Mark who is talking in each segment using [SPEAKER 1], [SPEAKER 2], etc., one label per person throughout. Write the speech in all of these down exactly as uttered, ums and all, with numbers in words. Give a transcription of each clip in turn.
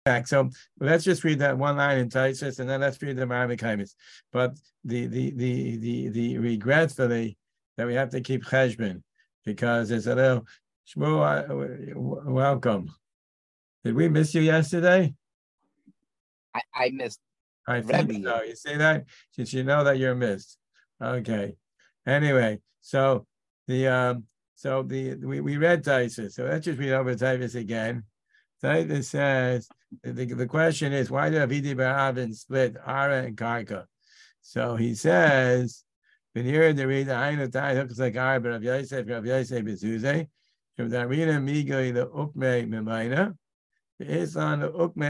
[SPEAKER 1] back. So let's just read that one line in Taisus, and then let's read the Maramikaimis. But the the the the the regretfully that we have to keep cheshbon because it's a little Shmuel. Welcome. Did we miss you yesterday?
[SPEAKER 2] I, I missed.
[SPEAKER 1] I think
[SPEAKER 2] Rebbe.
[SPEAKER 1] so. You see that? Since you know that you're missed. Okay. Anyway, so the um, so the we, we read Taisus. So let's just read over Taisus again. Taisus says the, the question is why did Avidi bar Avin split Ara and Karka? So he says, "Been here to read the Ainu Taisus looks like Ara, but Rav Yosef, Rav Yosef is Uze. From the Arena Migoi the Ukme Memaina." Okay,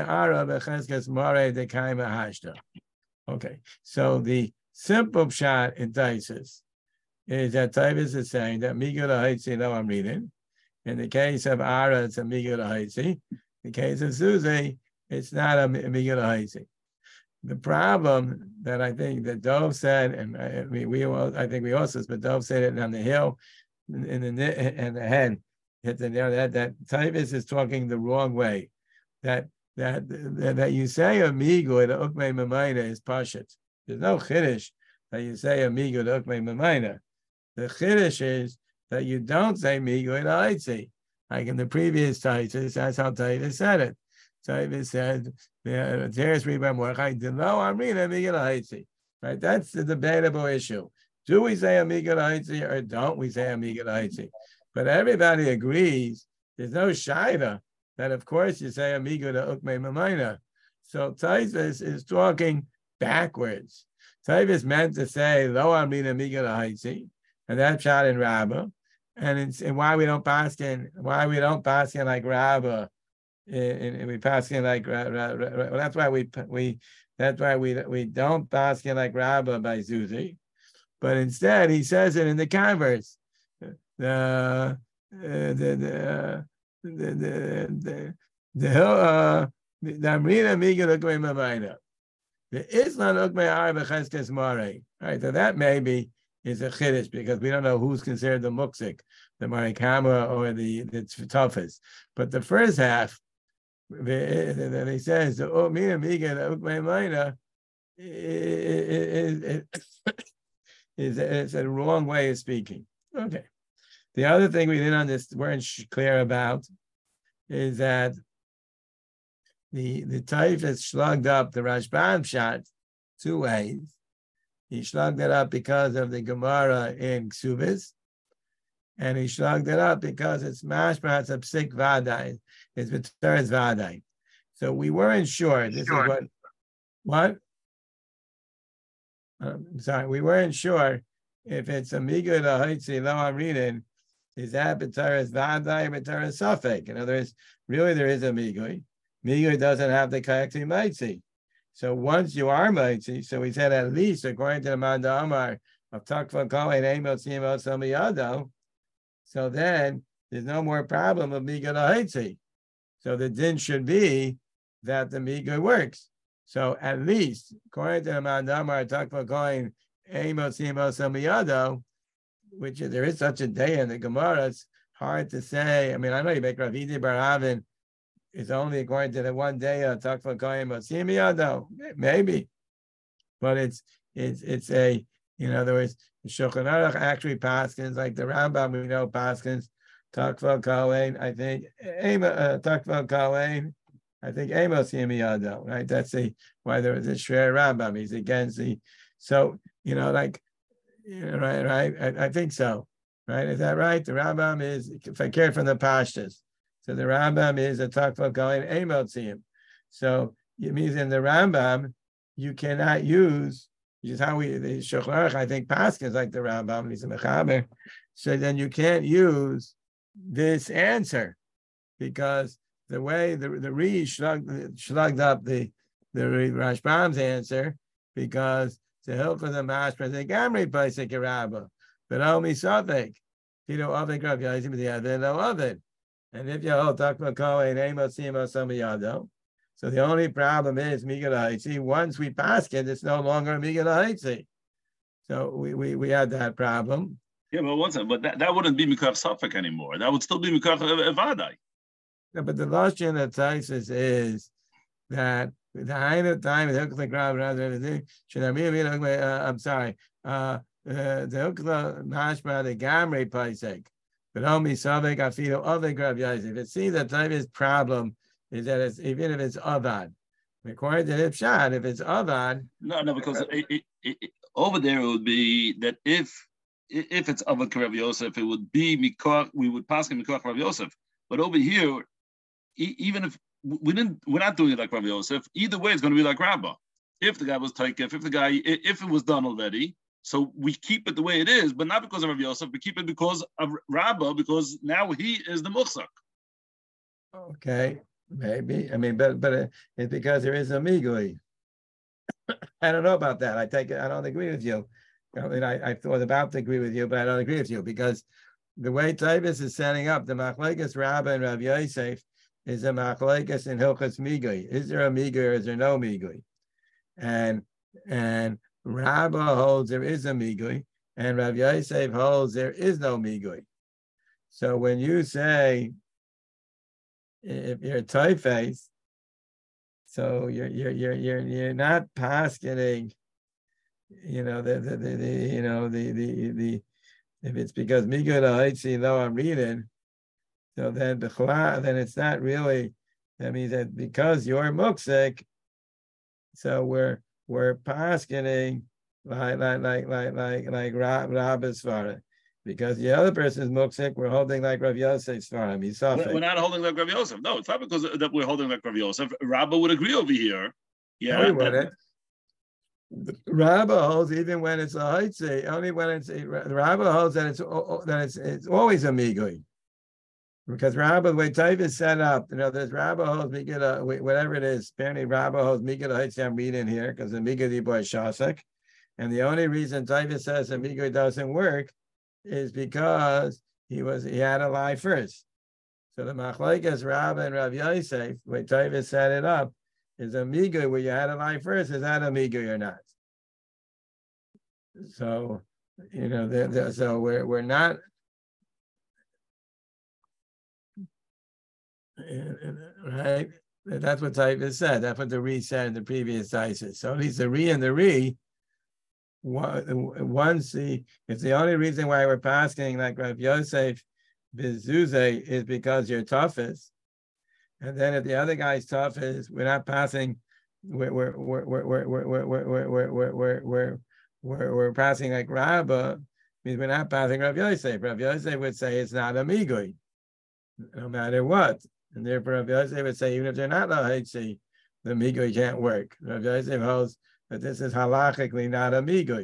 [SPEAKER 1] so the simple shot in Taisus is that Taisus is saying that Migul Haitzi, no, I'm reading. In the case of Ara, it's a Migul Haitzi. In the case of Suzi, it's not a Migul Haitzi. The problem that I think that Dov said, and I, we, we I think we also, but Dov said it on the hill, in the in the head, hit the that that Taisus is talking the wrong way. That that that, that you say amigo the ukmei memaina is pashut. There's no chiddush that you say amigo the ukmei memaina. The chiddush is that you don't say amigo in haitzi. Like in the previous Taisus, that's how Taisus said it. Taisus said, "Teres riba morchai delo amrina amigo haitzi." Right? That's the debatable issue. Do we say amigo haitzi or don't we say amigo haitzi? But everybody agrees. There's no shaila that of course you say amigo to ukmei mamaina. So Taisus is talking backwards. Taisus meant to say lo amrin amigo to haitzi, and that's shot in Rabbah. And it's and why we don't paskin, why we don't paskin like Rabbah, and we paskin like well, that's why we we that's why we we don't paskin like Rabbah by Zuzi, but instead he says it in the converse. The uh, the the the the the uh the Amrina Miga Ukmei Mamaina. The Islam Ukmei Arba Cheskes Mare. Right, so that maybe is a chiddush because we don't know who's considered the muksik, the marikama or the the toughest. But the first half, that he says the Amrina Miga Ukmei Mamaina is is is a wrong way of speaking. Okay. The other thing we didn't understand, weren't clear about is that the the Taifus slugged up the Rashbam shot two ways. He slugged it up because of the Gemara in Ksubis, and he slugged it up because it's mashma, it's a psik vadai, it's v'teres vadai. So we weren't sure. This sure. is what what. Um, I'm sorry, we weren't sure if it's a migu to haitzi lo amrinin. Is that b'taras vadai or b'taras safek? In other words, really there is a migui. Migui doesn't have the kayakti maitzi. So once you are maitzi, so we said at least according to the Manda Amar of Takva Kol and Emot Simo Samiyado, so then there's no more problem of migui haitzi. So the din should be that the migui works. So at least according to the Manda Amar Takva Kol and Emot Simo Samiyado, which is, there is such a day in the Gemara, it's hard to say. I mean, I know you make Ravidi Bar Avin, it's only according to the one day of Takva Koyim Osimiyado, maybe. But it's it's it's a, in other words, the Shulchan Aruch actually paskins, like the Rambam, we know paskins, Takva Kohen, I think, uh, Takva Kohen, I think Amos Yemiyado, right? That's the, why there was a Shrer Rambam, he's against the, so, you know, like, Yeah, right, right. I, I think so. Right? Is that right? The Rambam is fakir from the Pashtas. So the Rambam is a takva going emotziim. So it means in the Rambam, you cannot use, which is how we, the Shulchan Aruch, I think, Paskins like the Rambam, he's a Mechaber. So then you can't use this answer because the way the, the Re shlugged, shlugged up the, the Rashbam's answer, because the hill for the mashma, the gamri paisik rabba, but only safek. You know, of the grab yazim the other no of it. And if you hold takma kohen emo simo samiyado, so the only problem is migal haitzi. Once we pass it, it's no longer migal haitzi. So we, we we had that problem.
[SPEAKER 3] Yeah, but what's it? But that, that wouldn't be mikach safek anymore. That would still be mikach evadai.
[SPEAKER 1] Yeah, but the lashon of Taisus is that the height of time is hookla grab rather should I mean I'm sorry. Uh the hookla mashma the gamre paisek. But only Savik Afido other Grav Yosef. It seems that Tavi's problem is that it's even if it's Avad. According to Hipshad, if it's Avad.
[SPEAKER 3] No, no, because it, it, it, over there it would be that if if it's Avad Rav Yosef, it would be Mikor, we would pass him Mikor Rav Yosef. But over here, even if we didn't, we're not doing it like Rav Yosef. Either way, it's going to be like Rabbah. If the guy was taikef, if the guy, if it was done already, so we keep it the way it is, but not because of Rav Yosef. We keep it because of Rabbah, because now he is the muchzak.
[SPEAKER 1] Okay, maybe. I mean, but but it's because there is a migui. I don't know about that. I take it. I don't agree with you. I mean, I, I thought about to agree with you, but I don't agree with you because the way Tavis is setting up the machlekes Rabbah and Rav Yosef is a machlekes in Hilchas Migui. Is there a migui or is there no migui? And and Rabbah holds there is a migui, and Rav Yosef holds there is no migui. So when you say if you're typeface, so you're you're you're you're you're not paskening, you know the the, the, the you know the the the if it's because migui lahaitzi though I'm reading, so then b'chla then it's not really. That means that because you're muksik, so we're we're paskening like like like like like like Rabbah's svara, because the other person is muksik. We're holding like Rav Yosef's svara. He's
[SPEAKER 3] We're not holding like Rav Yosef. No, it's not because that we're holding like Rav Yosef. Rabbah would agree over here. Yeah,
[SPEAKER 1] no, that, Rabbah holds even when it's a haitzi, only when it's Rabbah holds that it's that it's it's always a migui. Because Rabbah, the way Taif is set up, you know, there's Rabbah holds Migila, whatever it is. Apparently, Rabbah holds Migila Haitzi. I'm reading here because the Migila boy Shasek, and the only reason Taif says the Migila doesn't work is because he was he had to lie first. So the Machlekes Rabbah and Rav Yosef, the way Taif set it up, is a Migila where you had to lie first. Is that a Migila or not? So you know, they're, they're, so we're we're not. Right, that's what Taifas said. That's what the Re said in the previous Isis. So at least the Re and the Re, once the it's the only reason why we're passing like Rav Yosef Bizuze is because you're toughest, and then if the other guy's toughest, we're not passing. We're we're we're we're we're we're we're we're we're we're we're we're, we're passing like Rabbah. Means we're not passing Rav Yosef. Rav Yosef would say it's not a migui, no matter what. And therefore, Rav Yosef would say, even if they're not lahaitzi, the migui can't work. Rav Yosef holds that this is halachically not a migui.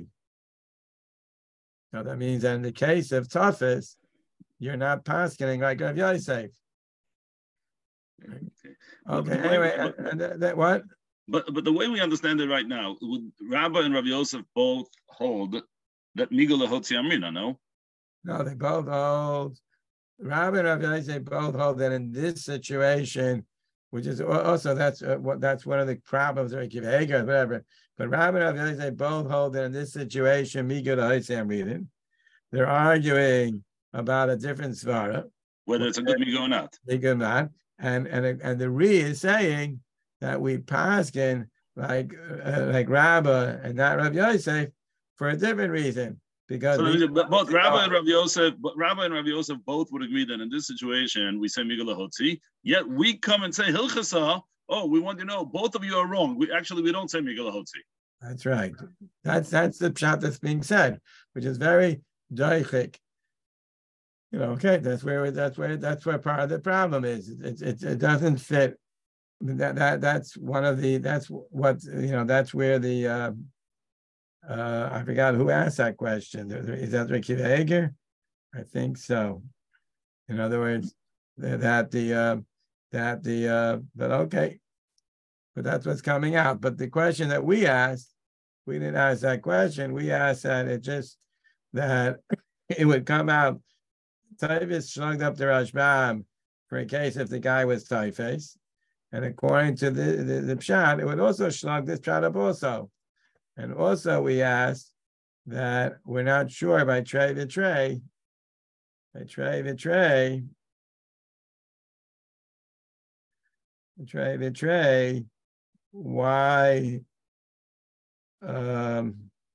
[SPEAKER 1] So that means that in the case of toughest, you're not paskening like Rav Yosef. Okay. Okay. Anyway, way, but, and that, that what?
[SPEAKER 3] But but the way we understand it right now, would Rabbah and Rav Yosef both hold that migui lahotzi amrina? No.
[SPEAKER 1] No, they both hold. Rabbah and Rav Yosef both hold that in this situation, which is also that's uh, what that's one of the problems or Hager, whatever. But Rabbah and Rav Yosef both hold that in this situation, migui lahaitzi I'm reading. They're arguing about a different svara,
[SPEAKER 3] whether it's a good migui or not.
[SPEAKER 1] Migui or not, and and and the Re is saying that we paskin like uh, like Rabbah and not Rav Yosef for a different reason. Because
[SPEAKER 3] so we, both Rabbah and Rav Yosef, but Rabbah and Rav Yosef both would agree that in this situation we say migui lahotzi. Yet we come and say hilchasa. Oh, we want to know both of you are wrong. We actually we don't say migui lahotzi.
[SPEAKER 1] That's right. That's that's the pshat that's being said, which is very daichik. You know, okay, that's where that's where that's where part of the problem is. It it, it doesn't fit. That that that's one of the that's what you know. That's where the. Uh, Uh, I forgot who asked that question. Is that Ricky Hager? I think so. In other words, that the uh, that the uh, but okay, but that's what's coming out. But the question that we asked, we didn't ask that question. We asked that it just that it would come out. Taifas slugged up the Rashbam for a case if the guy was Taifas, and according to the the, the pshat, it would also slug this pshat up also. And also we asked that we're not sure by Trey Vitray, by Trey Vitray, Trey Vitray, why um,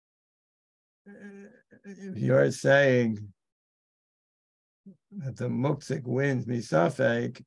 [SPEAKER 1] if you're saying that the Muktzik wins Misafek,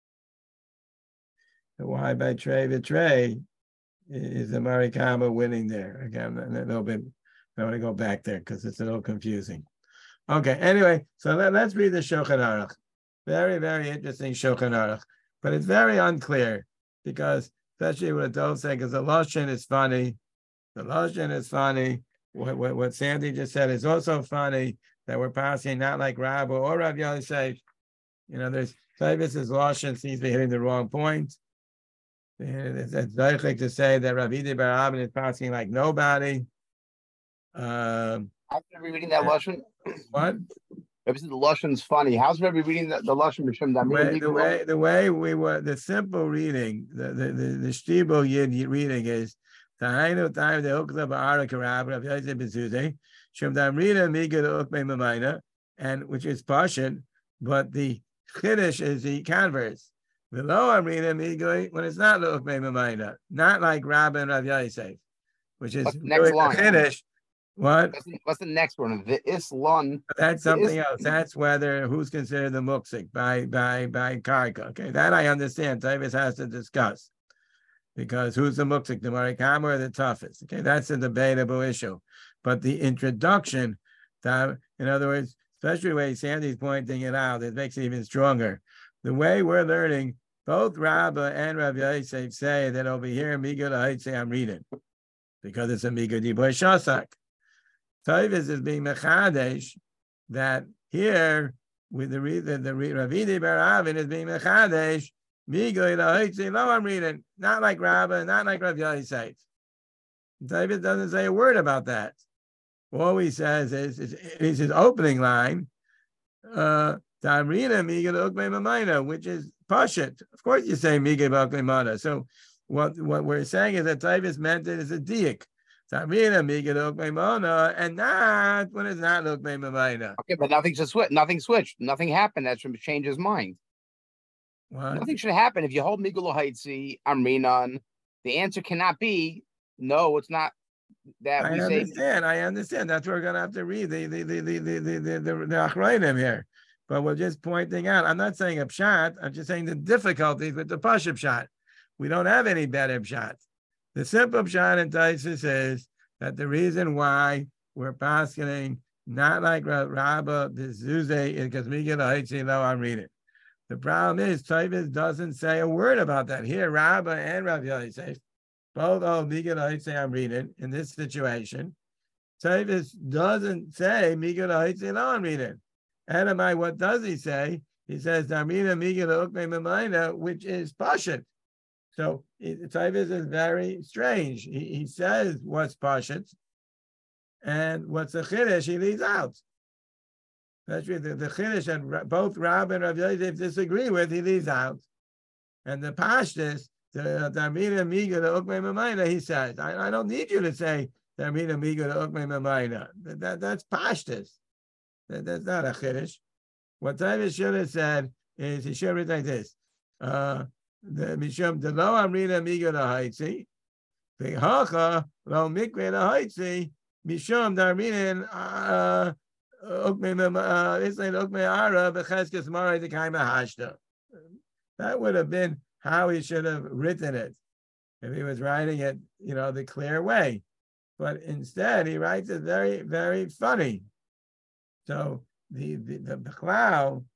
[SPEAKER 1] why by Trey Vitray is the Marikama winning there? Again, a little bit, I want to go back there because it's a little confusing. Okay, anyway, so let, let's read the Shulchan Aruch. Very, very interesting Shulchan Aruch, but it's very unclear because, especially what Dov saying, because the Lashon is funny. The Lashon is funny. What, what, what Sandy just said is also funny, that we're passing not like Rabbi or Rav Yosef. You know, there's Tavis' Lashon seems to be hitting the wrong point. It's likely to say that Rav Idi Bar Abin is passing like nobody. Um,
[SPEAKER 2] After reading that Lashon,
[SPEAKER 1] what?
[SPEAKER 2] Rebbe said the Lashon's funny. How's Rebbe reading the, the Lashon B'Shem
[SPEAKER 1] The way, the way the way we were, the simple reading, the the the, the Shtibel Yid reading is Tahainu Taim the Ukla Ba'ara Karab Rav Yosef Bezuze Shem Damrina Miga Ukme Mamaina, and which is Pashan, but the Chiddush is the converse. The low Amrina Miga when it's not Ukme Mamaina, not like Rabbi and Rav Yosef, which is really the Chiddush. What?
[SPEAKER 2] What's the, what's the next one? The Islon.
[SPEAKER 1] That's something else. That's whether who's considered the muksik by by by karka. Okay, that I understand. Tavis has to discuss because who's the muksik, the marikam or the toughest? Okay, that's a debatable issue. But the introduction, that, in other words, especially the way Sandy's pointing it out, it makes it even stronger. The way we're learning, both Rabba and Rav Yosef say that over here, Miga Lahait say I'm reading because it's a Miga Diboy Shasak. Tavis is being mechadesh that here with the reason the Ravidi Bar Avin is being mechadesh. Migo Ilahoitzi lo I'm reading, not like Rabba, not like Rav Yosef. Tavis doesn't say a word about that. All he says is is, is his opening line. Uh, Tamrina Migo Ukme Mamaina, which is Pashit. Of course, you say Migo Ukme Mamaina. So what what we're saying is that Tavis meant it as a diak. And not when it's not look Mamaina.
[SPEAKER 2] Okay, but nothing should switch. Nothing switched. Nothing happened that should change his mind.
[SPEAKER 1] What?
[SPEAKER 2] Nothing should happen if you hold Migul Haitzi Amrinan. The answer cannot be no. It's not that
[SPEAKER 1] I
[SPEAKER 2] we
[SPEAKER 1] understand.
[SPEAKER 2] say.
[SPEAKER 1] I understand. That's what we're gonna have to read the the the the the the the, the, the Achrayim here. But we're just pointing out. I'm not saying a pshat. I'm just saying the difficulties with the Pashup pshat. We don't have any better pshat. The simple pshat in Taisus is that the reason why we're paskening not like Rabba Bezuze is because we get a Haitzi lo I'm reading. The problem is Taisus doesn't say a word about that. Here, Rabba and Rav Yosef both oh Migad Haitzi I'm reading in this situation. Taisus doesn't say Migad Haitzi lo I'm reading. Elamai, what does he say? He says Damina Migad Ukme Mamaina, which is Pashat. So Tavis is very strange. He, he says what's Pashat and what's the Chiddush he leaves out. Especially the, the Chiddush that both Rab and Rav Yosef disagree with, he leaves out. And the Pashtus, the Damina Miga, the Ukme Mamaina, he says, I, I don't need you to say Damina Miga, the Ukme Mamaina. That, that, that's Pashtus. That, that's not a Chiddush. What Tavis should have said is, he should have written like this. Uh, The Mishum the lo Amrina Miga the Haitzi, the Hacha lo Mikve the Haitzi, Mishum Darminin uh Ukme uh Island Ukme Ara Becheskes Mara the Kaima Hashta. That would have been how he should have written it if he was writing it, you know, the clear way. But instead, he writes it very, very funny. So the the the Bechlau.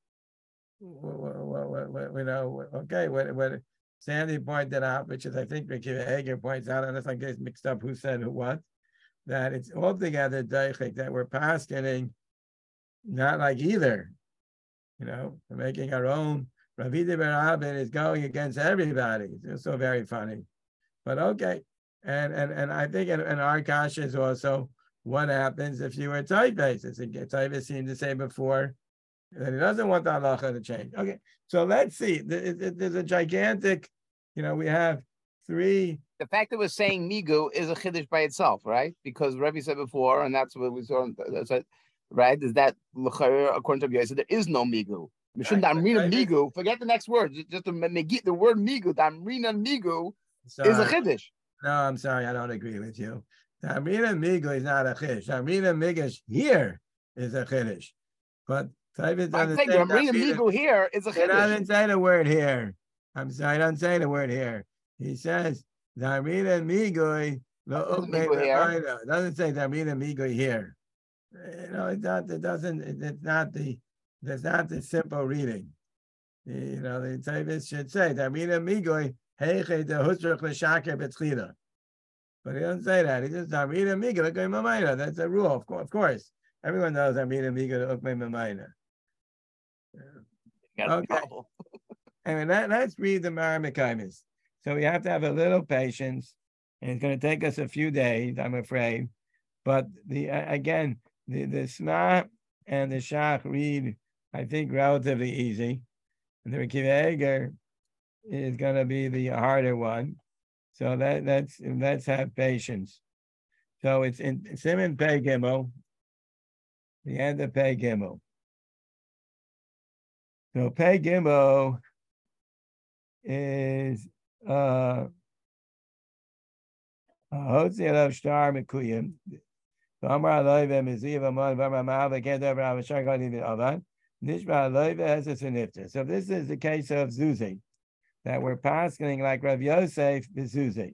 [SPEAKER 1] You know, okay, what, what Sandy pointed out, which is I think Ricky Hager points out, unless I get mixed up who said who what, that it's altogether daichik, that we're paskening not like either. You know, we're making our own. Ravidi Barabin is going against everybody. It's so very funny. But okay. And and and I think in, in our kasha is also what happens if you were typeface. As Typeface seemed to say before. And he doesn't want the halacha to change. Okay, so let's see. There's a gigantic, you know, we have three.
[SPEAKER 2] The fact that we're saying migu is a chiddush by itself, right? Because Rebbe said before, and that's what we saw, right? Is that according to Yosef, there is no migu. Mishum damrina migu. Forget the next word. Just to negate the word migu. Damrina migu.
[SPEAKER 1] sorry.
[SPEAKER 2] is a chiddush.
[SPEAKER 1] No, I'm sorry, I don't agree with you. The Amrina Migo is not a chiddush. The Amrina Migash here is a chiddush. But Tavis
[SPEAKER 2] I
[SPEAKER 1] doesn't
[SPEAKER 2] think
[SPEAKER 1] say
[SPEAKER 2] the Amrina
[SPEAKER 1] Amrina-
[SPEAKER 2] Migo here is a
[SPEAKER 1] It
[SPEAKER 2] chiddush.
[SPEAKER 1] doesn't say the word here. I'm sorry, I don't say the word here. He says Darmina Migoi lo
[SPEAKER 2] Doesn't
[SPEAKER 1] ukme
[SPEAKER 2] Migo here.
[SPEAKER 1] b'mayna. It doesn't say Darmina Migoi here. You know, it's not. It doesn't. it- It's not the. That's not the simple reading. You know, the Tavis should say Darmina Migoi heiche de husrach l'shaker b'tzchila. But he doesn't say that. He just Darmina Migoi lo ukme b'mayna. That's a rule, of course. Of course, everyone knows Darmina Migoi lo ukme b'mayna. Okay. Anyway, let, let's read the Maramikaimis. So we have to have a little patience, and it's going to take us a few days, I'm afraid. But the uh, again, the, the Sma and the Shach read, I think, relatively easy. And the Rekiva Eger is going to be the harder one. So that, let's, let's have patience. So it's in Simon Pei Gimel, the end of Pei Gimel. So Pei Gimel is uh Hotzi Elav Shtar Mekuyim. V'amar Aloive Meziv Amon V'amar Ma'al V'ked Over Avashar Gadi V'Avan. Nishma Aloive has a Sinifta. So this is the case of Zuzi, that we're passing like Rav Yosef Zuzi.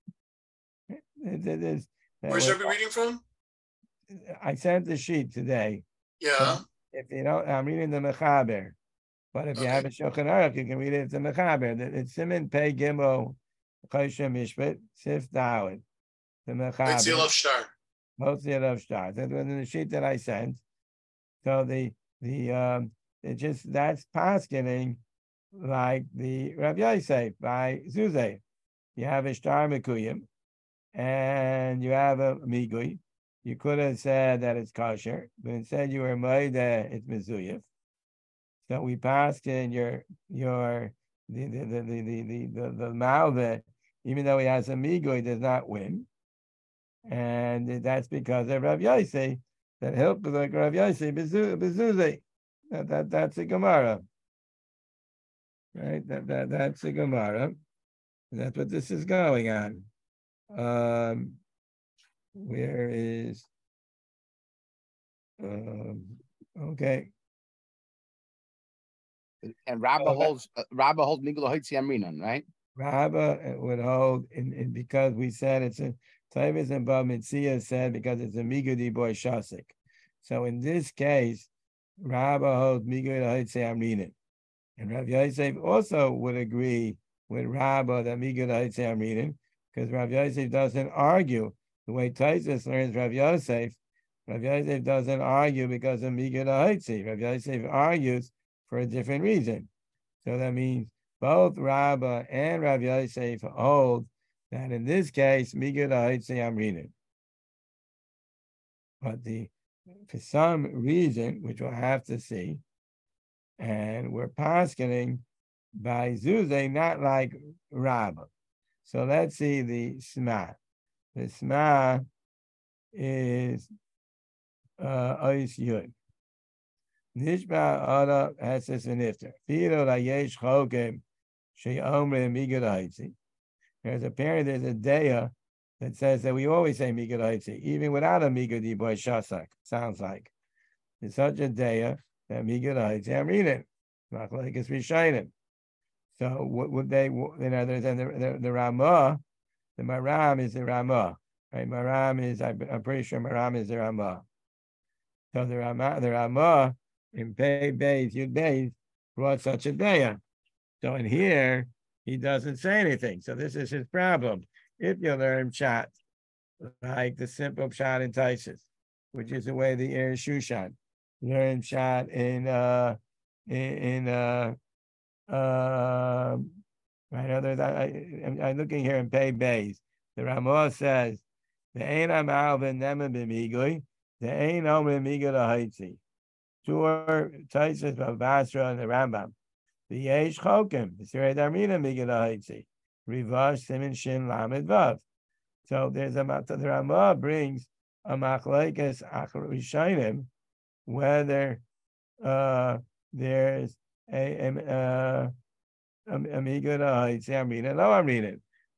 [SPEAKER 4] Where should I be reading from?
[SPEAKER 1] I sent the sheet today.
[SPEAKER 4] Yeah.
[SPEAKER 1] So if you don't, I'm reading the Mechaber. But if you
[SPEAKER 4] Okay.
[SPEAKER 1] have a Shulchan Aruch, you can read it. It's a Mechaber. It's Siman Pei Gimel Choshen Mishpat Sif Dawid. The Mechaber.
[SPEAKER 4] It's Yelov Shtar.
[SPEAKER 1] Mostly of stars. That was in the sheet that I sent. So the the um it just that's paskening like the Rav Yosef by Zuzay. You have a star mekuyim and you have a migui. You could have said that it's kosher, but instead you were made that it's mezuyif. So we passed in your your the the the the the the, the, the malva, even though he has a migui, does not win. And that's because of Rav Yosef, that helped like Rav Yosef Bezuzay. That, that that's a Gemara, right? That that that's a Gemara. That's what this is going on. Um, where is? Um, okay.
[SPEAKER 2] And Rabba
[SPEAKER 1] Uh,
[SPEAKER 2] holds uh, Rabba holds Migul Hoitzi Amrinan, right?
[SPEAKER 1] Rabba would hold, in, in because we said it's a Tavis and Bab Mitzia said because it's a Migudi boy Shasik. So in this case, Rabba holds Migudi Hoitzi Amrinan. And Rav Yosef also would agree with Rabba that Migudi Hoitzi Amrinan, because Rav Yosef doesn't argue the way Taisus learns Rav Yosef. Rav Yosef doesn't argue because of Migudi Hoitzi. Rav Yosef argues for a different reason. So that means both Rabba and Rav Yosef hold that in this case, Migud Ha'itzi Amrinin. But the for some reason, which we'll have to see, and we're paskening by Zuzay, not like Rabba. So let's see the Sma. The Sma is uh Ois Yud. Nishba Ada Heses V'Nifter. Filo La Yesh Chokim She'omre Migud Ha'itzi. There's apparently there's a daya that says that we always say Migud Ha'itzi, even without a Migud Yiboy Shasak. Sounds like it's such a daya that Migud Ha'itzi. I'm reading, not like it's Rishayim. So what would they? You know, there's and the, the the Ramah, the Maram is the Ramah, right? Maram is I'm pretty sure Maram is the Ramah. So the Ramah, the Ramah in Pei Beis Yud Beis brought such a daya. So in here, he doesn't say anything. So this is his problem. If you learn Pshat, like the simple Pshat in Taisus, which is the way the air Shushan, learn Pshat in uh in, in uh uh right other I, I'm, I'm looking here in Pei Beis. The Ramah says the Ein Amalvin Nemen B'Migui, the Ein Omer Migui L'Haitzi. Tur Taisus Basra and the Rambam. The Yesh Chokim, the Sirei Darmina Migul Ha'itzi, Rivash Simin Shin Lamed Vav. So there's a the Ramah brings a machlekes Rishonim whether uh, there's a a a Migul Ha'itzi Amrina, no Amrina.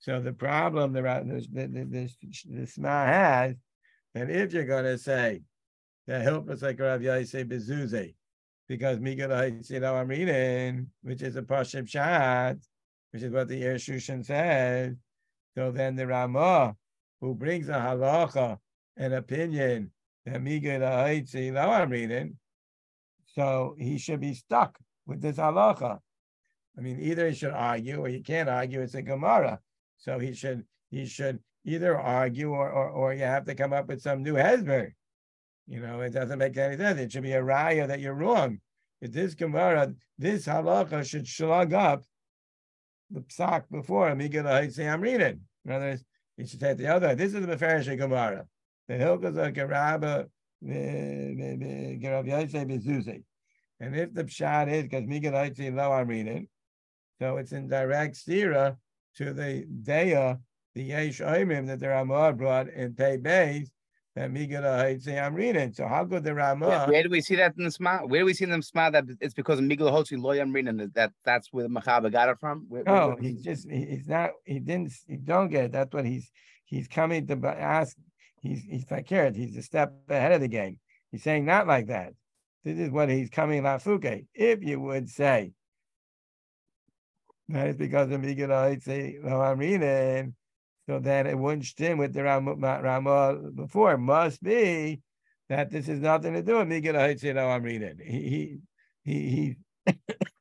[SPEAKER 1] So the problem the the the, the Sma has that if you're going to say that helpless like Rav Yosef Bezuze, because Migdal you know I'm reading, which is a Pashim Shad, which is what the Ir Shushan says. So then the Ramah, who brings a halacha, an opinion that Migdal you know I'm reading, so he should be stuck with this halacha. I mean, either he should argue or you can't argue. It's a Gemara, so he should he should either argue or or, or you have to come up with some new hesber. You know, it doesn't make any sense. It should be a raya that you're wrong. If this Gemara, this halacha should slug up the psak before Migdal say I'm reading. In other words, you should take the other. This is the Mefarish Gemara. The Hilchos of Gerabah Gerav Yosef Bezuzi. And if the pshat is because Migdal say lo I'm reading, so it's in direct stira to the Deya, the Yesh Oimim that the Ramah brought in Pei Beis, that Migdal say I'm reading. So how could the Ramah?
[SPEAKER 2] Yeah, where do we see that in the Sma? Where do we see in the Sma that it's because of Migdal Hotzi lo I'm reading? That that's where the Machaba got it from? Where,
[SPEAKER 1] no,
[SPEAKER 2] where,
[SPEAKER 1] he's just he, he's not. He didn't. He don't get it. That's what he's he's coming to ask. He's he's fakir. He's a step ahead of the game. He's saying not like that. This is what he's coming lafuke. If you would say that is because of Migdal say lo I'm reading. So then it wouldn't stem with the Ramah before. It must be that this has nothing to do with Migdal you know I'm reading. He he he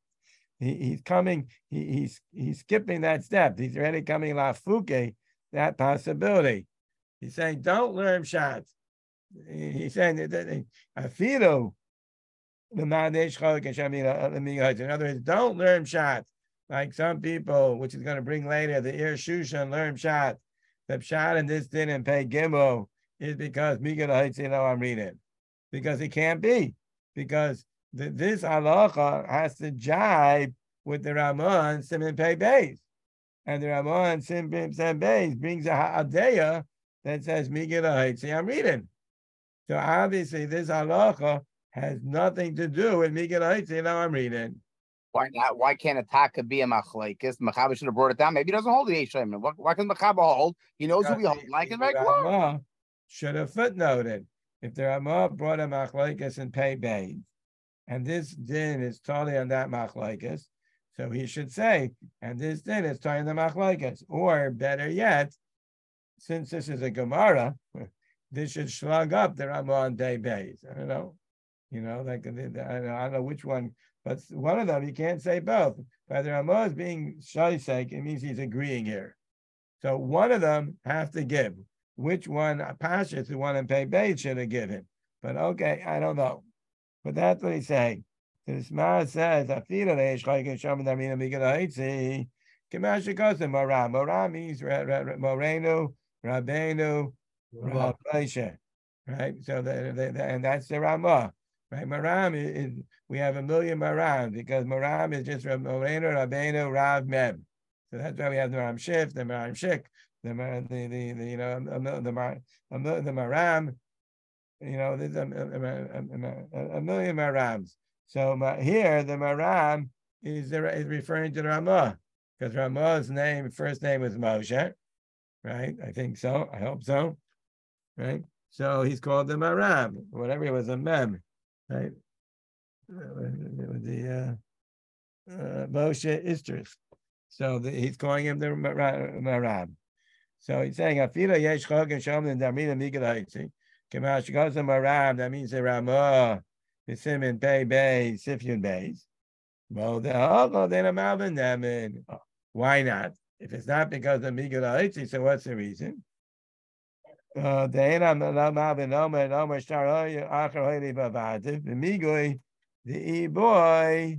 [SPEAKER 1] he he's coming. He, he's he's skipping that step. He's already coming lafuke that possibility. He's saying don't learn shots. He's saying that afilu the madesh chalik and shamina. In other words, don't learn shots. Like some people, which is going to bring later, the Ir Shushan learn shot. The shot in this didn't pay Gimel is because Migdal you know I'm reading. Because it can't be. Because the, this halacha has to jibe with the Ramah and Simon Pei Beis. And the Ramah and Simon Pei Beis brings a ha'adeya that says Migdal I'm reading. So obviously this halacha has nothing to do with Migdal you know I'm reading.
[SPEAKER 2] Why not? Why can't a taka be a machlekes? Machaba should have brought it down. Maybe he doesn't hold the Yesh Oimim. Why, why can Machaba hold? He knows because who he holds. Like it, right?
[SPEAKER 1] Ramah should have footnoted if the Ramah brought a machlekes and Pei Beis, and this din is totally on that machlekes, so he should say, and this din is totally on the machlekes. Or better yet, since this is a Gemara, this should slug up the Ramah and Pei Beis. I don't know, you know, like I don't know which one. But one of them, you can't say both. By the Ramah is being shaysek, it means he's agreeing here. So one of them have to give. Which one, Pasha, the one in Pei Beis should have given. But okay, I don't know. But that's what he's saying. So the Smar says, Afila leish chaykin shaman damina Migdal haitzi, Kemash kosim Moram. Moram means Morenu, Rabbeinu, Rav Moshe. Right? So the, the, the, and that's the Ramah. Right, Maram is, is we have a million Maram because Maram is just Moreno, Rabbeinu, Rav Mem. So that's why we have the Maram Shif, the Maram Shik, the the the, the you know the the Mar the Maram, you know there's a, a, a, a million Marams. So here the Maram is is referring to the Ramah because Ramah's name first name was Moshe, right? I think so. I hope so, right? So he's called the Maram. Whatever it was a Mem. Right, with the uh, uh, Moshe Istris. So the, he's calling him the Maram. So he's saying, Afila yesh chog and shom and damina Migdal haitzi. Kemash goes to Maram, that means the Ramah, the Simon Pei Beis, Sifyun Beis. Well, the Hogel, then a Malvin Damin. Why not? If it's not because of Migdal haitzi, so what's the reason? Uh, the Enam no Malvin Omer and Omer Shtar Acher Hoili Bavativ, the Migoi, the E boy,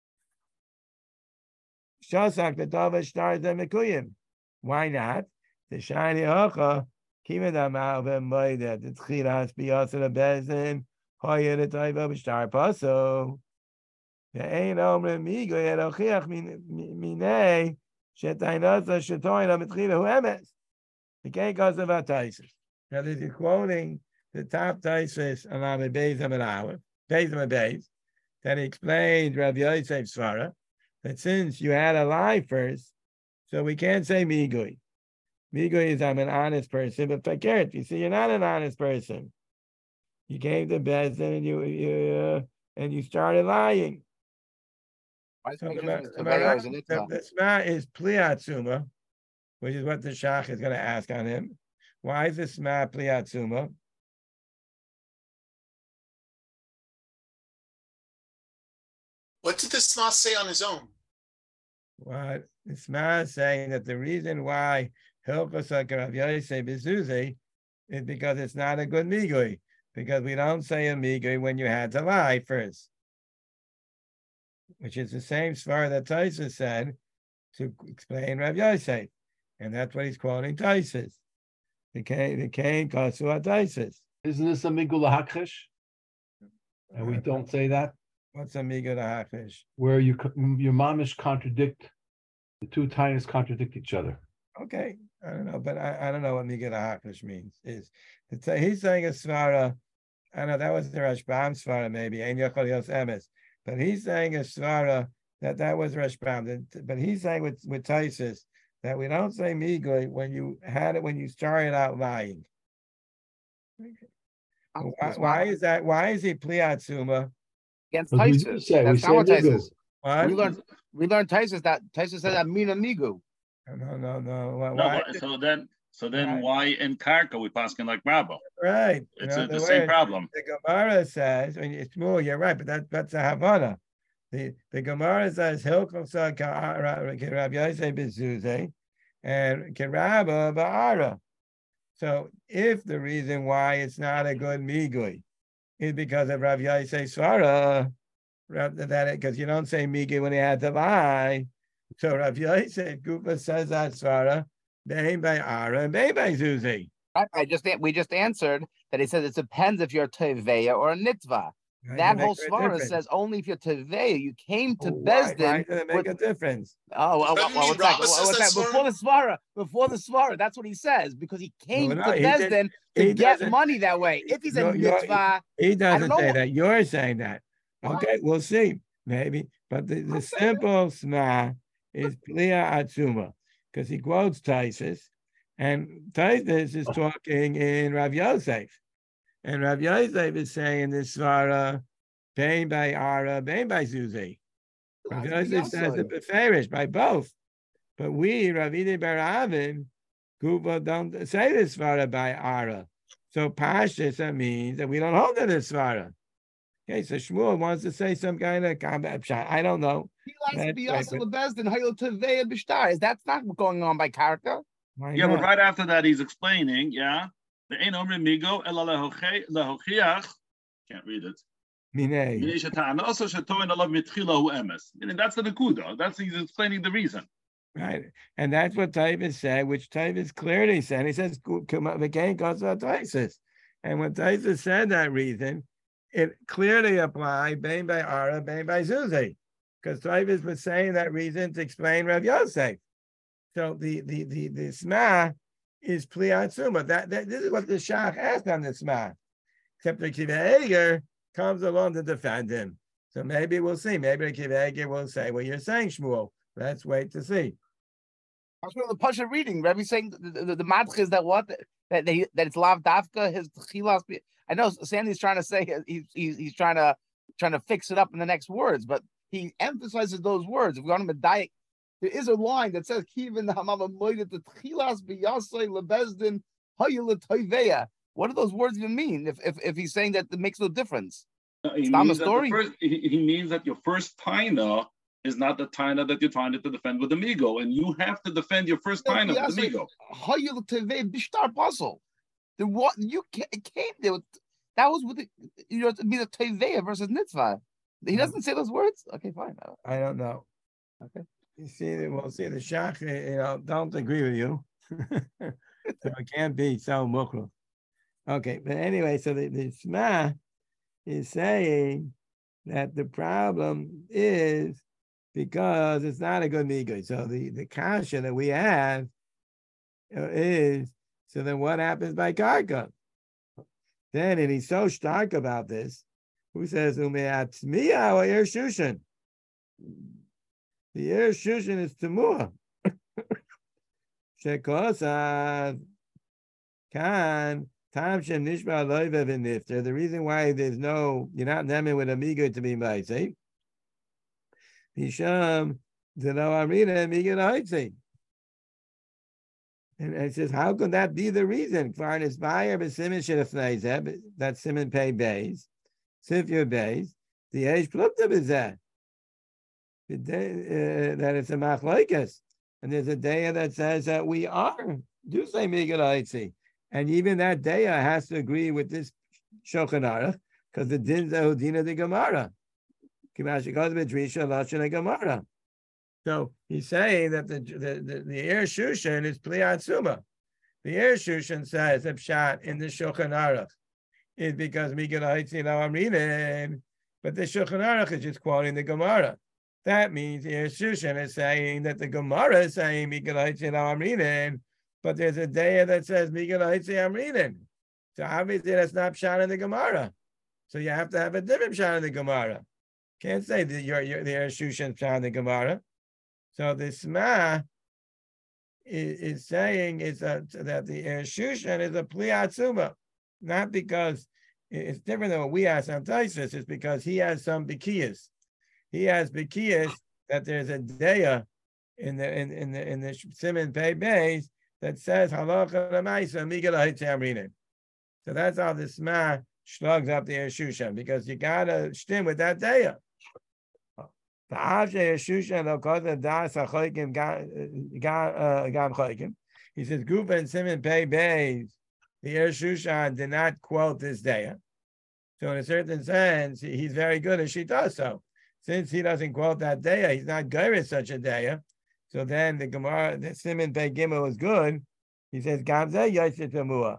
[SPEAKER 1] Shosak the Tava Shtar the Mekuyim. Why not? The shiny Hocha, Kimeda Malvin Moida, the Tchilas Biyasa the Bezin, Hoya the Taiva Shtar Paso. The Ein Omer Migoi at Ochiach Mine, Shetainasa Shetoina Metchila Huemes. The Kekas of Ataisis. Now, this is quoting the top Taisis on the Beis Amid Aleph, Beis Amid Beis, that explained Rav Yosef Svara that since you had a lie first, so we can't say Migui. Migoy is I'm an honest person, but fakert, you see, you're not an honest person. You came to Bezdin and you, you uh, and you started lying. So the, the, the, the Sma is Pliatsuma, which is what the Shach is going to ask on him. Why is the Sma Pliatsuma?
[SPEAKER 4] What did the Sma say on his own?
[SPEAKER 1] What the Sma is saying that the reason why Hilchos HaKarav Yosef Bezuzi is because it's not a good migui, because we don't say a migui when you had to lie first, which is the same svar that Tosfos said to explain Rav Yosef, and that's what he's quoting Tosfos. The Cain, the Cain Kasu Tosfos.
[SPEAKER 5] Isn't this a migul hakrish? And we don't say that.
[SPEAKER 1] What's a migul hakrish?
[SPEAKER 5] Where you your mamish contradict, the two tines contradict each other.
[SPEAKER 1] Okay, I don't know, but I, I don't know what migul hakrish means. Is it's a, he's saying a svara? I know that was the Rashbam svara maybe, Ein Yochel Yos Emes. But he's saying a svara that that was Rashbam. But he's saying with with Tosfos that we don't say migui when you had it when you started out lying. Why, why is that? Why is he pliatsuma
[SPEAKER 2] against Tosfos? That's not what Tosfos.
[SPEAKER 1] What?
[SPEAKER 2] We learned we learned Tosfos that Tosfos said that mina migu.
[SPEAKER 1] No, no, no. Why,
[SPEAKER 3] no but, so then, so then, why, why in Karka we passing like Rabba?
[SPEAKER 1] Right.
[SPEAKER 3] It's a, the same words, problem.
[SPEAKER 1] The Gemara says, when it's more, you're right, but that, that's a Havana. The the Gemara says Hilchos Rav Yosef Bezuzi and Kerabba Ba'ara. So if the reason why it's not a good migui is because of Rav Yosef Svara, that because you don't say migui when he had to lie. So Rav Yosef Gufa says that Svara, Bein by Ara and Bein by Zuzi.
[SPEAKER 2] I just we just answered that he says it depends if you're teveya or a nitzvah. That whole svara says only if you're teveya, you came to oh, Bezdin.
[SPEAKER 1] Why, why does it make with, a difference?
[SPEAKER 2] Oh, well, well, well, what's that? What's that? Before the svara, before the svara, that's what he says because he came no, no, to Bezdin to get money that way. If he's a mitzvah,
[SPEAKER 1] he doesn't say that. You're saying that. Okay, we'll see, maybe. But the, the simple sma is plia atzuma because he quotes Tosfos, and Tosfos is talking in Rav Yosef. And Rav Yosef is saying this svara, Bein by Ara, Bein by Zuzi. Rav Yosef says the beferish by both. But we, Rav Ide Bar Avin, Kuba don't say this svara by Ara. So Pashtus, that means that we don't hold to this svara. Okay, so Shmuel wants to say some kind of combat shot. I don't know.
[SPEAKER 2] That's not going on by character.
[SPEAKER 3] Why yeah, not? But right after that, he's explaining, yeah. The Ein Omri Migo Ela Lehochiach. Can't read it.
[SPEAKER 1] Minei.
[SPEAKER 3] Minei Shatan. Also Shatoin Alav Mitchila Hu Emes. Meaning that's the Nakuda. That's he's explaining the reason.
[SPEAKER 1] Right, and that's what Tosfos said, which Tosfos clearly said. He says the game goes to Tosfos, and when Tosfos said that reason, it clearly applied Bein by Ara, Bein by Zuzi, because Tosfos was saying that reason to explain Rav Yosef. So the the the the Sma is Pliatsuma. That, that this is what the Shach asked on the Sma. Except the Akiva Eger comes along to defend him. So maybe we'll see. Maybe the Akiva Eger will say, well, you're saying, Shmuel. Let's wait to see.
[SPEAKER 2] That's what the Pasha reading. Rabbi saying the, the, the madch is that what? That they, that it's Lav Dafka, his chilas. I know Sandy's trying to say he's, he's, he's trying to trying to fix it up in the next words, but he emphasizes those words. If we want him to die, there is a line that says Kivin Hamama Moidet the Chilas Biyasai Lebezdin Hayil Toiveya. What do those words even mean? If if, if he's saying that it makes no difference,
[SPEAKER 3] no, he, means story. First, he, he means that your first taina is not the taina that you're trying to defend with the migo, and you have to defend your first taina with the migo.
[SPEAKER 2] Hayil Toiveya Bishtar Puzzle. The what you came there with, that was with the, you know, to be the Toiveya versus Nitzvah. He doesn't say those words. Okay, fine.
[SPEAKER 1] I don't know.
[SPEAKER 2] Okay.
[SPEAKER 1] You see, we'll see the Shach, you know, don't agree with you. So it can't be so mukhruf. Okay, but anyway, so the, the Shema is saying that the problem is because it's not a good migo. So the, the kasha that we have is, so then what happens by karka? Then, and he's so stark about this, who says, Umeatzmiya or Ir Shushan? The Ir Shushan is Tamua. Shekosav Kan Tam Shem Nishma Loiva V'Nifter. The reason why there's no, you're not neming with a migo to be ma'aseh. Hisham Zelo Amrina Migo Ha'itzi. And it says, how could that be the reason? That's Simon Pei Bays, Sifya Bays, the age plukta is that. That it's a machlokes. And there's a day that says that we are, do say Migdal Haitzi. And even that day has to agree with this Shulchan Aruch, because the din Zahudina the Gemara. Gemara. So he's saying that the the the, the Ir Shushan is Pliatzuma. The Ir Shushan says the pshat in the Shulchan Aruch is because Migdal Haitzi now I'm reading, but the Shulchan Aruch is just quoting the Gemara. That means the Ir Shushan is saying that the Gemara is saying Migdal Haitzi now I'm reading, but there's a day that says Migdal Haitzi I'm reading. So obviously that's not pshat in the Gemara. So you have to have a different pshat in the Gemara. Can't say that your your the Ir Shushan pshat in the Gemara. So the Sma is, is saying is a, that the Ir Shushan is a Pliatzuma, not because it's different than what we ask on Taisus, it's because he has some Bikiyas. He has Bikiyas that there's a Deya in the in, in the in the Simon Pei Beis that says Halacha Lamaisa Migdal Haitzi Amrinin. So that's how the Sma slugs up the Ir Shushan, because you gotta stim with that Deya. The Avshe Shushan Lokota Das Hachoikim Gam Choikim. He says Gufa and Simon Pei Beis, the Ir Shushan did not quote this day. So in a certain sense, he's very good and she does so. Since he doesn't quote that day, he's not good at such a day. So then the Gemara, the Simon Pei Gimel is good. He says Gamze Yosef Tamua.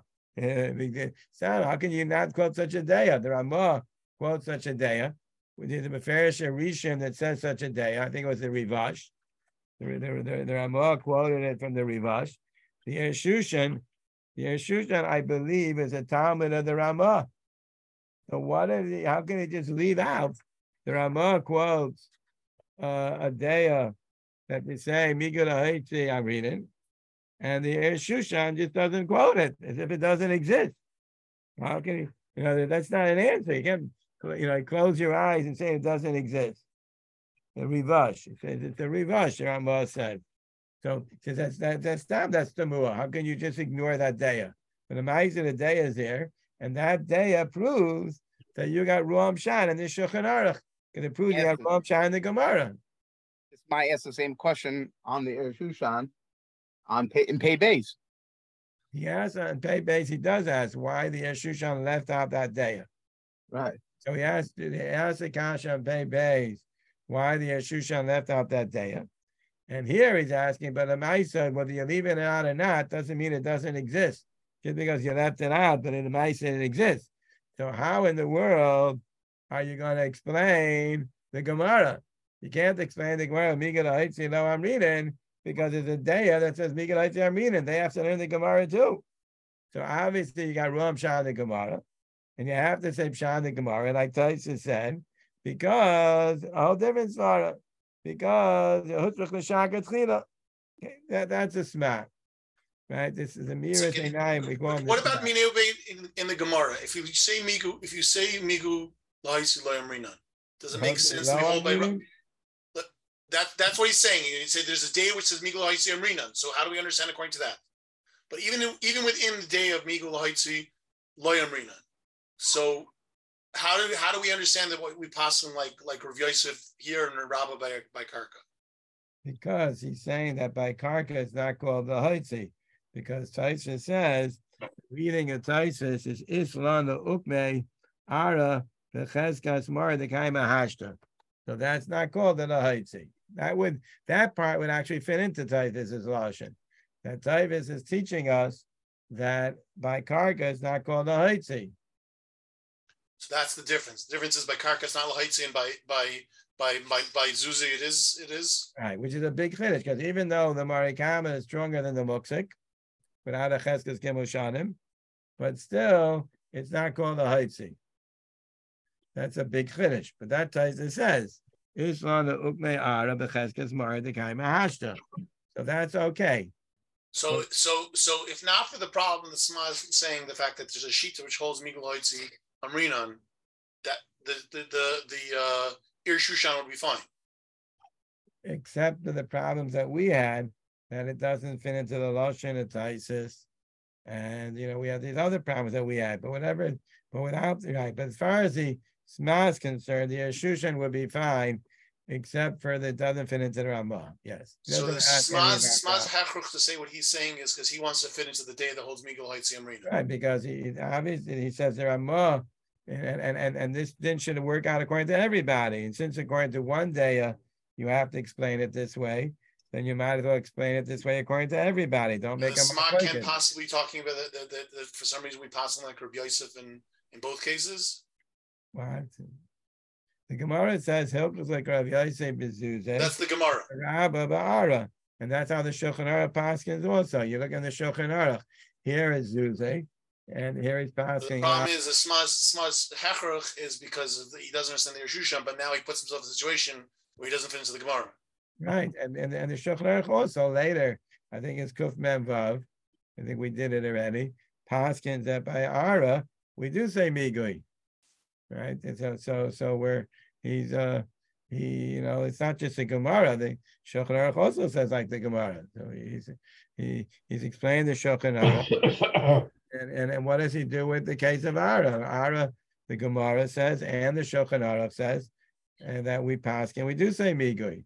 [SPEAKER 1] So how can you not quote such a day? The Ramah quotes such a day. There's a Meferish Rishon that says such a day. I think it was the Rivash. The, the, the, the Ramah quoted it from the Rivash. The Ir Shushan, the Ir Shushan, I believe, is a Talmud of the Ramah. So what is he, how can he just leave out? The Ramah quotes uh, a day that they say, Migdal Haitzi, I'm reading, and the Ir Shushan just doesn't quote it, as if it doesn't exist. How can he, you know, that's not an answer. You can't, you know, close your eyes and say it doesn't exist. The Rivash, it says it's the Rivash, the Ramah said. So it says that's that, that's that, that's the Mu'ah. How can you just ignore that Daya? But the Ma'is of the Daya is there, and that Daya proves that you got Ruam Shan in the Shulchan Aruch. Because it proves yes, you got Ruam Shan in the Gemara.
[SPEAKER 2] This might ask the same question on the Ir Shushan on pay, in Pei Beis.
[SPEAKER 1] He asks on Pei Beis, he does ask why the Ir Shushan left out that Daya.
[SPEAKER 2] Right.
[SPEAKER 1] So he asked, he asked the Kasha on Pei Beis why the Ir Shushan left out that Daya. And here he's asking, but the Maisa, whether you leave it out or not, doesn't mean it doesn't exist. Just because you left it out, but in the Maisa it exists. So how in the world are you going to explain the Gemara? You can't explain the Gemara, Migdal Haitzi, no, I'm reading, because there's a Daya that says Migdal Haitzi, I'm reading. They have to learn the Gemara too. So obviously you got Ruam Shan the Gemara, and you have to say Pshan the Gemara, like Taisa said, because a whole different svara. Because that, that's a smart, right? This is a mirror thing.
[SPEAKER 4] What about Mineu in, in the Gemara? If you say Migu, if you say Migu Lahaisi Loyamrina, does it make sense to be all by that? That's what he's saying. He said there's a day which says Migu Lahaisi Amrina. So how do we understand according to that? But even even within the day of Migu Lahaisi Loyamrina, so. How do how do we understand that what we pass him like like Rav Yosef here and Rabbah by by Karka?
[SPEAKER 1] Because he's saying that by Karka it's not called the Haitzi, because Taisa says reading a Taisa is Islan the Ukme Ara the Cheskas Mar the Kaima Hashta. So that's not called the Haitzi. That would that part would actually fit into Tais's lashon. That Taisa is teaching us that by Karka it's not called the Haitzi.
[SPEAKER 4] So that's the difference. The difference is by Karkas, not Lahaitzi, and by by by by by Zuzi, it is it is
[SPEAKER 1] right, which is a big finish, because even though the Marikama is stronger than the Muksik, without a Cheskes Kemushanim, but still it's not called a Haitzi. That's a big finish. But that Taisa says Islan the Ukme Ara Becheskes Mar the Kaima Hashta. So that's okay.
[SPEAKER 4] So, so, so if not for the problem, the Sma is saying the fact that there's a shita which holds Migul Hoitzi Amrinan, that the the the the uh, Ir Shushan would be fine.
[SPEAKER 1] Except for the problems that we had, that it doesn't fit into the Loshen of Taisis. And, you know, we have these other problems that we had, but whatever, but without the right. But as far as the Sma is concerned, the Shushan would be fine, except for that it doesn't fit into the Ramah. Yes.
[SPEAKER 4] So the Sma's Sma's hachruch to say what he's saying is because he wants to fit into the day that holds Migul Hoitzi Amrinan.
[SPEAKER 1] Right, because he obviously he says the Ramah, and and and and this then should work out according to everybody. And since according to one day, uh, you have to explain it this way, then you might as well explain it this way according to everybody. Don't make
[SPEAKER 4] the
[SPEAKER 1] a
[SPEAKER 4] Sma can't possibly talking about that, that, that for some reason we pass on like Rabbi Yosef in, in both cases.
[SPEAKER 1] What? The Gemara says Hilchos like Rabbi Yosef Bezuzah.
[SPEAKER 4] That's the Gemara.
[SPEAKER 1] Rabba Ba'ara. And that's how the Shulchan Aruch paskins also. You look in the Shulchan Aruch. Here is Zuzah, and here he's passing.
[SPEAKER 4] The problem is the Sma's Sma's hachruch is because he doesn't understand the Yerushan, but now he puts himself in a situation where he doesn't fit into the Gemara.
[SPEAKER 1] Right, and and, and the Shulchan Aruch also later, I think it's Kuf Mem Vav. I think we did it already. Paskins that by Ara we do say Migui, right? And so so so we're he's uh he you know it's not just the Gemara. The Shulchan Aruch also says like the Gemara. So he's he he's explained the Shulchan Aruch. And, and and what does he do with the case of Ara? Ara, the Gemara says, and the Shulchan Aruch says, and that we pass, and we do say Migui.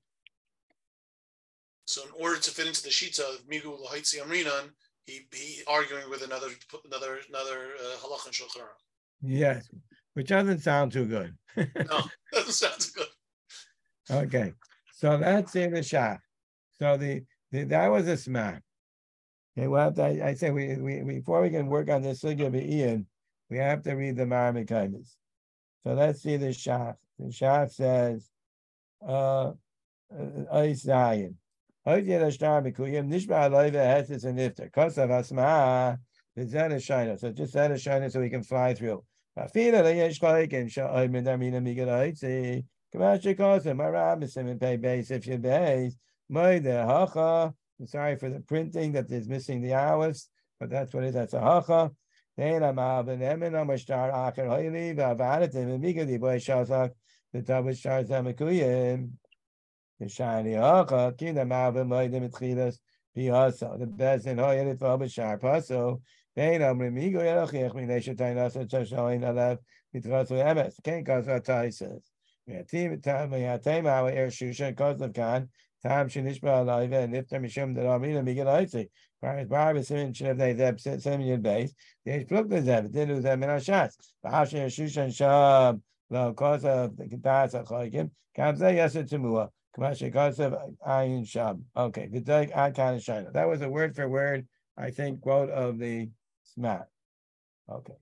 [SPEAKER 4] So in order to fit into the shita of Migul Hoitzi Amrinan, he he arguing with another another another uh, halach and Shulchan Aruch.
[SPEAKER 1] Yes, which doesn't sound too good.
[SPEAKER 4] No, doesn't sound too good.
[SPEAKER 1] Okay, so that's in the Shach. So the, the that was a smack. Okay, well, I, I say we, we before we can work on this sugya of Ian, we have to read the Maramikaimis. So let's see the Shach. The Shach says, uh, Ois Zayin. Ois Yedashtar Mikuyim, Nishba Aloiva Hesis and Nifter. Kosav Asma, the Zed Shina. So just Zed Shina so we can fly through. Rafina Leyesh Koik and Sha'oy Midamina Migalaitzi. Kamashi Kosav, Marabisim and pay base if you base. Moide Hacha. I'm sorry for the printing that is missing the hours, but that's what it is. That's a hacha. Then I'm out and Emin on my star Acher Hoyli, Vavanatim, and Mika the boy Shazak, the double stars Amakuyim, the shiny hacha, Kingdom Alvin, Moidim, Tchilas, Piasa, the best in Hoyli, Vabashar Paso, then I'm Remigo Yelachich, Mination Tainasa, Chashain, Alev, Mitrasu Emes, King Kasa Taisis. We have team time, we have time, our air shusha, Koslav Khan. Time Shinishba Aliva and Nifter Mishum the Ramina Migalaitzi. Paris Barbara Simin Shiv they Zeb Simeon base. The H Pluk the Zeb, did lose them in our shots. Bahashin Shushan Shab, Lo Kosa, the Kitasa Choikim, Kamsa Yasa Tumua, Kamashi Kosa Ayin Shab. Okay, the Dag Akan Shina. That was a word for word, I think, quote of the Smat. Okay.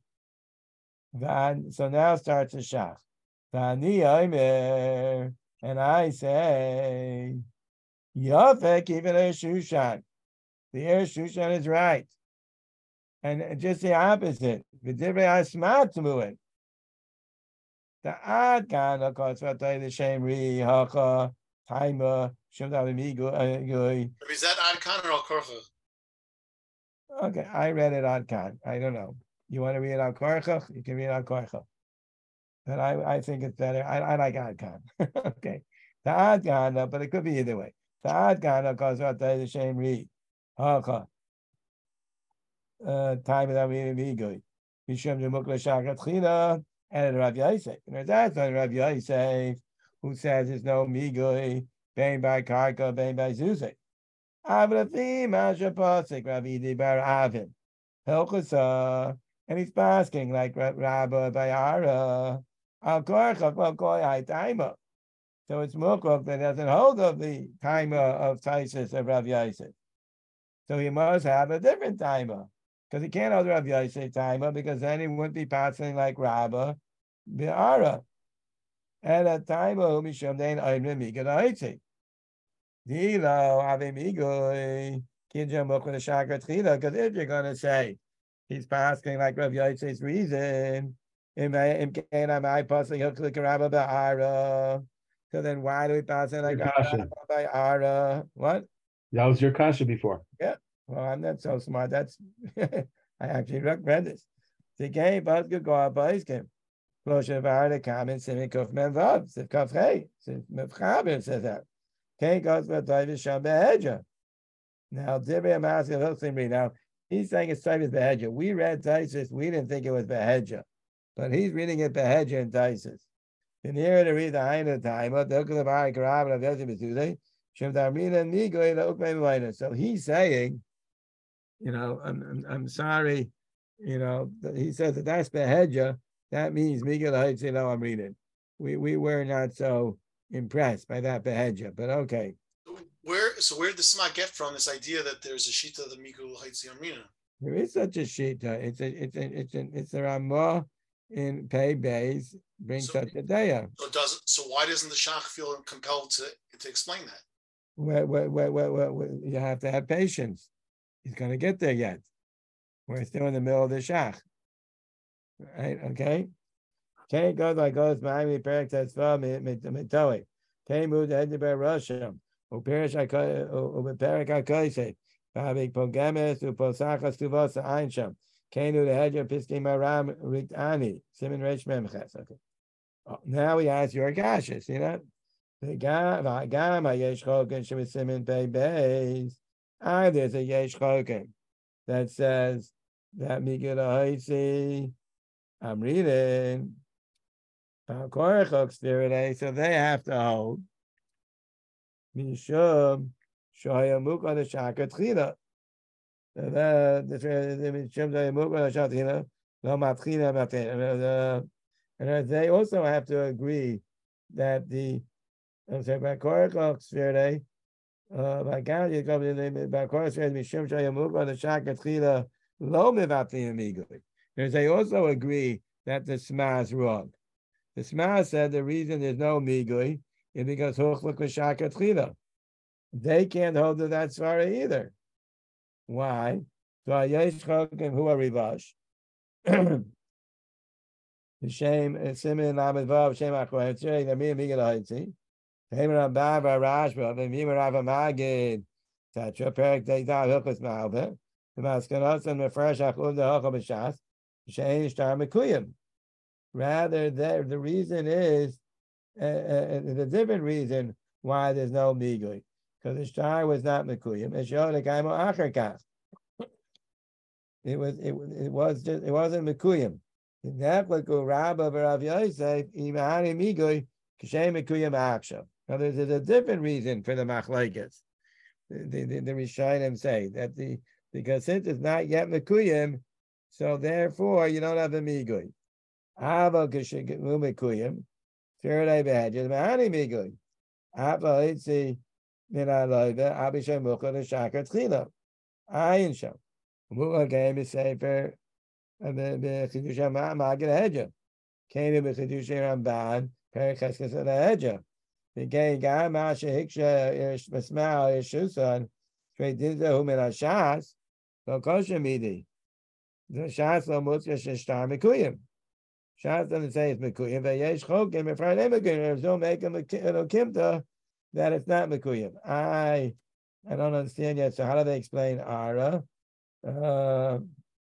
[SPEAKER 1] Van, so now starts the Shach. Vani Omer, and I say, Yafek, even a Shushan. The air Shushan is right. And just the opposite. V'divrei Asmat Mu'in. The Ad Gan, of course, the Shem Ri, Hacha, Taima, Shem Davimigo.
[SPEAKER 4] Is that Ad Khan or Al Korcha?
[SPEAKER 1] Okay, I read it Ad Khan. I don't know. You want to read Al Korcha? You can read Al Korcha. But I, I think it's better. I, I like Ad Khan. Okay. The Ad Gan, but it could be either way. The Ad Gan, of course, the Shem Ri, Hacha. Time that we be good. Mishum Jemukla Shakrat China and Rav Yosef. And that's on Rav Yosef, who says there's no Migui, Bain by Karka, Bain by Zuzek. Avrafi Masha Pasik, Ravidi Bar Avin. Helchasa, and he's basking like Rabba Bayara. Al Korchak, well, Koi Taima. So it's Mukok that doesn't hold of the timer of Taisis of Rav Yosef. So he must have a different timer. Because he can't hold Rav Yosef timer, because then he wouldn't be passing like Rabba Bi'ara. And a timer whom he showed in Oimrim Migad Oitzi. Dilo Ave Migoi Kinja Mukha Shakrat Chila. Because if you're going to say he's passing like Rav Yosef's reason, in Kena my passing he'll click Rabba Bi'ara. So then why do we pass it like Rabba by Ara? What?
[SPEAKER 5] That was your kasha before.
[SPEAKER 1] Yeah. Well, I'm not so smart. That's I actually read this. The game but good go up by game. Closure of our comment saying Kuf Menvav, Sif Kaf Hey, Sif Mevchaber says that. Can't go to David Sham Behedja. Now, Dibri Amasia Hilsim now, he's saying it's David Behedja. We read Taisus, we didn't think it was Behedja, but he's reading it Behedja in Taisus. In here to read the Aina time, but the Ukla Bari Karab of Yosef Tuesday, Shem Darmina and Migo in the Ukme. So he's saying, you know, I'm, I'm, I'm sorry, you know, he says that that's Behedja. That means Miguel Haitzilo I'm reading. We we were not so impressed by that Behedja, but okay.
[SPEAKER 4] Where so where did the Sma get from this idea that there's a shita of the Miguel Haitzilo Amrina?
[SPEAKER 1] There is such a shita. It's a it's a it's a it's a Ramah in Pei Beis brings
[SPEAKER 4] So-
[SPEAKER 1] such a daya.
[SPEAKER 4] So does so why doesn't the Shach feel compelled to to explain that?
[SPEAKER 1] Where, where, where, where, where, where you have to have patience. He's going to get there yet. We're still in the middle of the shach. Right? Okay. Can't go like goes Miami Perik Tetzva Mitoi. Can't move the Edinburgh Russia. Uperish Uperik Akoise. Babik Pogemes Uposachas Tuvosa Einsham. Can't do the Hedger Piski Maram Rikt Ani. Simon Resh Memches. Okay. Now we ask your gashes, you know? The gam, gam, a yesh choken she was simin pei beis. Ah, there's a yesh choken that says that Miguel Haitzi. I'm reading. So they have to hold. Mishum shoyamuk on the shaka tchila. The the mishum shoyamuk on the shaka tchila. No matchila matin. And they also have to agree that the I'm saying by Korakok Sphere, uh, by Gaudy, by Korak Sphere, Mishum Shayamuk on the Shaka Tchila, Lo Mivati Amigui. Because they also agree that the Sma is wrong. The Sma said the reason there's no Migui is because Huchluk was Shaka Tchila. They can't hold to that Svara either. Why? So Ayesh Chokim Hu Arivash. The shame, Simon Lamed Vav, Shem Achoy, Tzuri, the Mir Miguel Haitzi. Hemra Baba Rashba, the Mimarav Magid, Tatra Perik Data Hilchus Malva, the Maskanos and the Fresh Achum the Hocham Shas, Shane Star Mekuyim. Rather, the, the reason is uh, uh, the different reason why there's no Migui, because the star was not Mekuyim. It showed a Gaimo Acharkas. It was it, it was just it wasn't Mekuyim. That would go Rabba Rav Yosef, Imani Migui, Kishem Mekuyim Akshav. Now, there's, there's a different reason for the machlekes. The the, the Rishonim say that the because since it's not yet mekuyim, so therefore you don't have a migui. Ava kishemu mekuyim, tirei behedjed mehani migui. Ava itzi min aloiva abishem mucha l'shakar tchila. Ayin sham. Mucha game is safer b'chidusha ma'agid hedja. Kenu b'chidusha ramban pericheskes hedja. The gay guy, Masha Hiksha, Masmal, Yeshusan, Trade Dinza, whom in a Shas, so kosher midi. The Shas, so Mutzka, Shishtar, Mekuyim. Shas doesn't say it's Mekuyim, but Yesh Chokim, if I name Mekuyim, there's no make a Kimta, that it's not Mekuyim. I, I don't understand yet, so how do they explain Ara? Uh,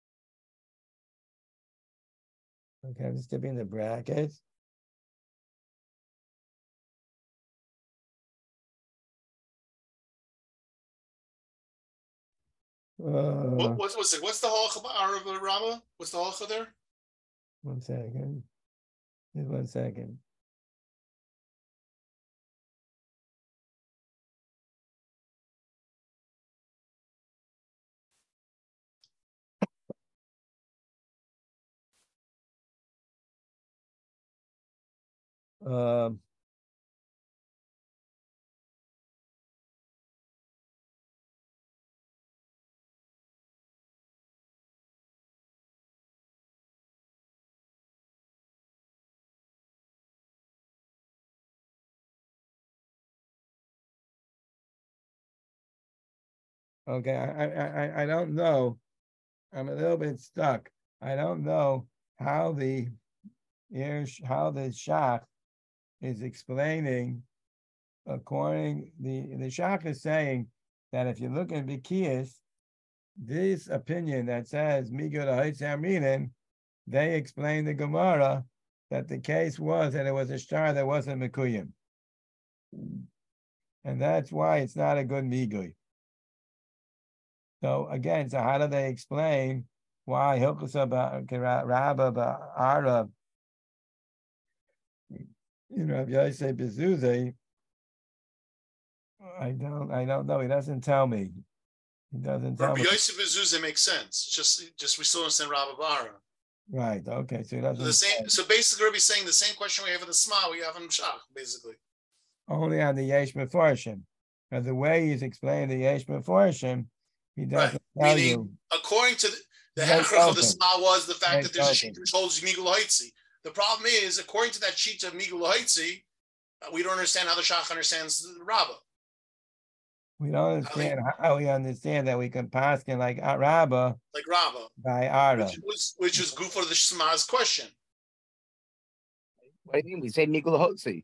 [SPEAKER 1] okay, I'm just dipping the brackets. Uh,
[SPEAKER 4] What, what's what's it? What's the halacha of Rama? What's the halacha there?
[SPEAKER 1] One second. Just one second. Um. Okay, I, I, I, I don't know. I'm a little bit stuck. I don't know how the how the Shach is explaining. According the the Shach is saying that if you look at Bikiyas, this opinion that says Migul Ha'itzi Amrinin, they explain the Gemara that the case was that it was a star that wasn't Mekuyim. And that's why it's not a good Migui. So again, so how do they explain why Hilchus Rabba Ba'ara, you know, if Yosef Bezuzah, I don't, I don't know. He doesn't tell me. He doesn't tell
[SPEAKER 4] Rabbi
[SPEAKER 1] me.
[SPEAKER 4] Yosef Bezuzah makes sense. It's just, just we still understand Rabba Bara.
[SPEAKER 1] Right. Okay. So he doesn't.
[SPEAKER 4] So the same. So basically, Rabbi's saying the same question we have in the Sma, we have in Shach, basically.
[SPEAKER 1] Only on the Yesh Meforshim. Because the way he's explaining the Yesh Meforshim, he doesn't
[SPEAKER 4] Right.
[SPEAKER 1] tell
[SPEAKER 4] Meaning,
[SPEAKER 1] you.
[SPEAKER 4] according to the, the
[SPEAKER 1] Right,
[SPEAKER 4] Hechrach of the
[SPEAKER 1] okay.
[SPEAKER 4] Sma was the fact
[SPEAKER 1] Right,
[SPEAKER 4] that there's a
[SPEAKER 1] okay.
[SPEAKER 4] sheet which holds Migul Haitzi. The problem is, according to that sheet of Migul Haitzi, uh, we don't understand how the Shach understands the Rabbah.
[SPEAKER 1] We don't understand how we understand that we can pass in like Rabbah
[SPEAKER 4] Like Rabbah,
[SPEAKER 1] by Ara.
[SPEAKER 4] which was which was good for the Sma's question.
[SPEAKER 2] What do you mean? We say Migul Hotzi.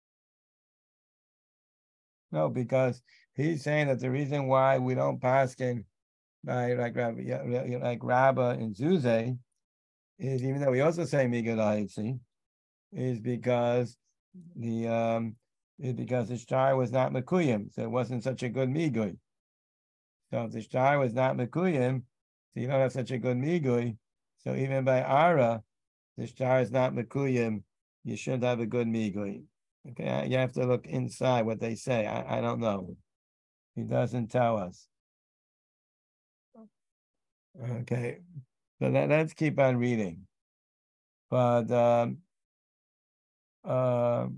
[SPEAKER 1] No, because he's saying that the reason why we don't pass in by like Rabbi, like Rabbah and Zuzeh is, even though we also say Migul Ha'itzi, is because the um is because the star was not Mekuyim, so it wasn't such a good Migui. So if the star was not Mekuyim, so you don't have such a good Migui. So even by Ara, the star is not Mekuyim, you should have a good Migui. Okay, you have to look inside what they say. I, I don't know. He doesn't tell us. Okay, so that, let's keep on reading. But um, uh,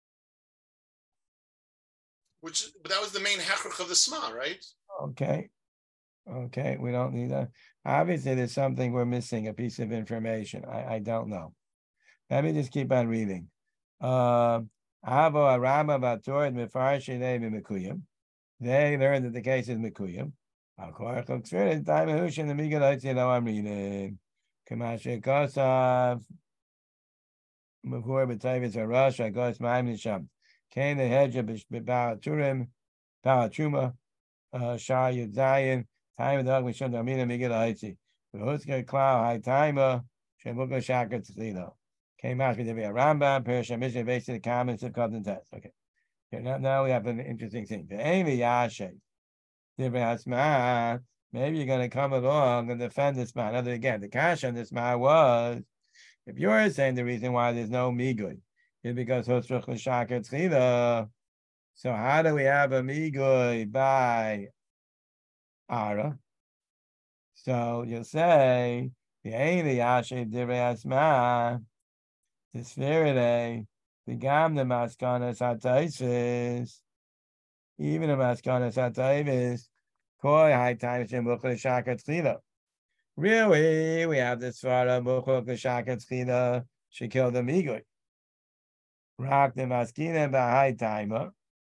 [SPEAKER 4] Which, but that was the main Hechrach of the Sma, right?
[SPEAKER 1] okay, okay, we don't need that. Obviously, there's something we're missing, a piece of information. I, I don't know. Let me just keep on reading. Uh, Avo Arama Batorid Mefarshi Mekuyim. They learned that the case is Mekuyim. According to Tzvirin, time Hush and the Migul Ha'itzi Lo Amrinin. Kamashe Kosav. Mavur B'Tavis Harash. Agos Ma'im Nisham. Kain the Hedge of Ba'aturim. Ba'atruma. Shah Yud Zayin. Time of the Dog Mishon Damina Migul Ha'itzi. V'Husker Klau Hai Taima. Shemuka Shaka Tzlilo. Came out with a Rambam, Persia, Mishnah, based on the comments of Cotton Test. Okay. Okay, now, now we have an interesting thing. The Amy Yashe. Maybe you're going to come along and defend this man. Other again, the cash on this man was, if you're saying the reason why there's no Migui is because Hosruch L'Shaka Tzchila. So how do we have a Migui by Ara? So you'll say, the Amy Yashe Divrei Asma. This Faraday, the Gam the Maskanas Hataisis, even the Maskanas Hataivis, Koi High Times in Mukhla Shaka Tzchila. Really, we have this Svara Mukhla Shaka Tzchila, she killed the Migui. Rak the Maskina by High Timer,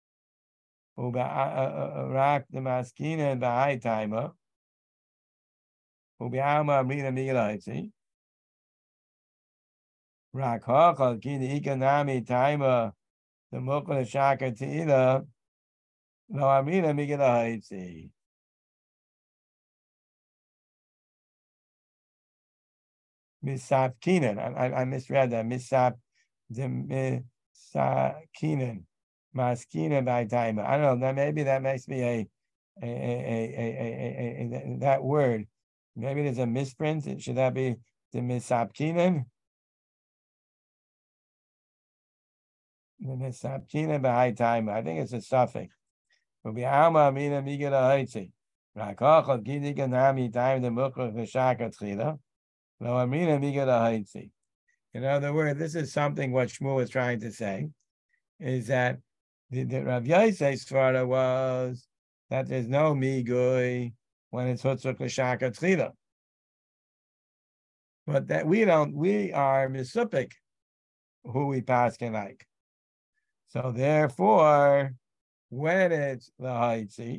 [SPEAKER 1] Rak the Maskina by High Timer, Ubiama Amrina Migulaitzi. Rakhachal kini ikanami timer the mukla shaka tila lo amina migila haitzi. Misap Kenan. I I misread that. Misap the Misakinan. Maskina by timer. I don't know. That maybe that makes me a a a a a, a, a that word. Maybe there's a misprint. Should that be the Misap Kenan? The Misapchina by time. I think it's a suffix. Will be Alma Mina Migala Haitzi. Rakachal Gidiga Nami time the Mukha Vishaka Trila. Lo Amina Migala Haitzi. In other words, this is something what Shmuel was trying to say, is that the, the Rav Yosef's Svara was that there's no Migui when it's Hutzuk Vishaka Trila. But that we don't, we are Misupik who we pass can like. So therefore, when it's the Haitzi,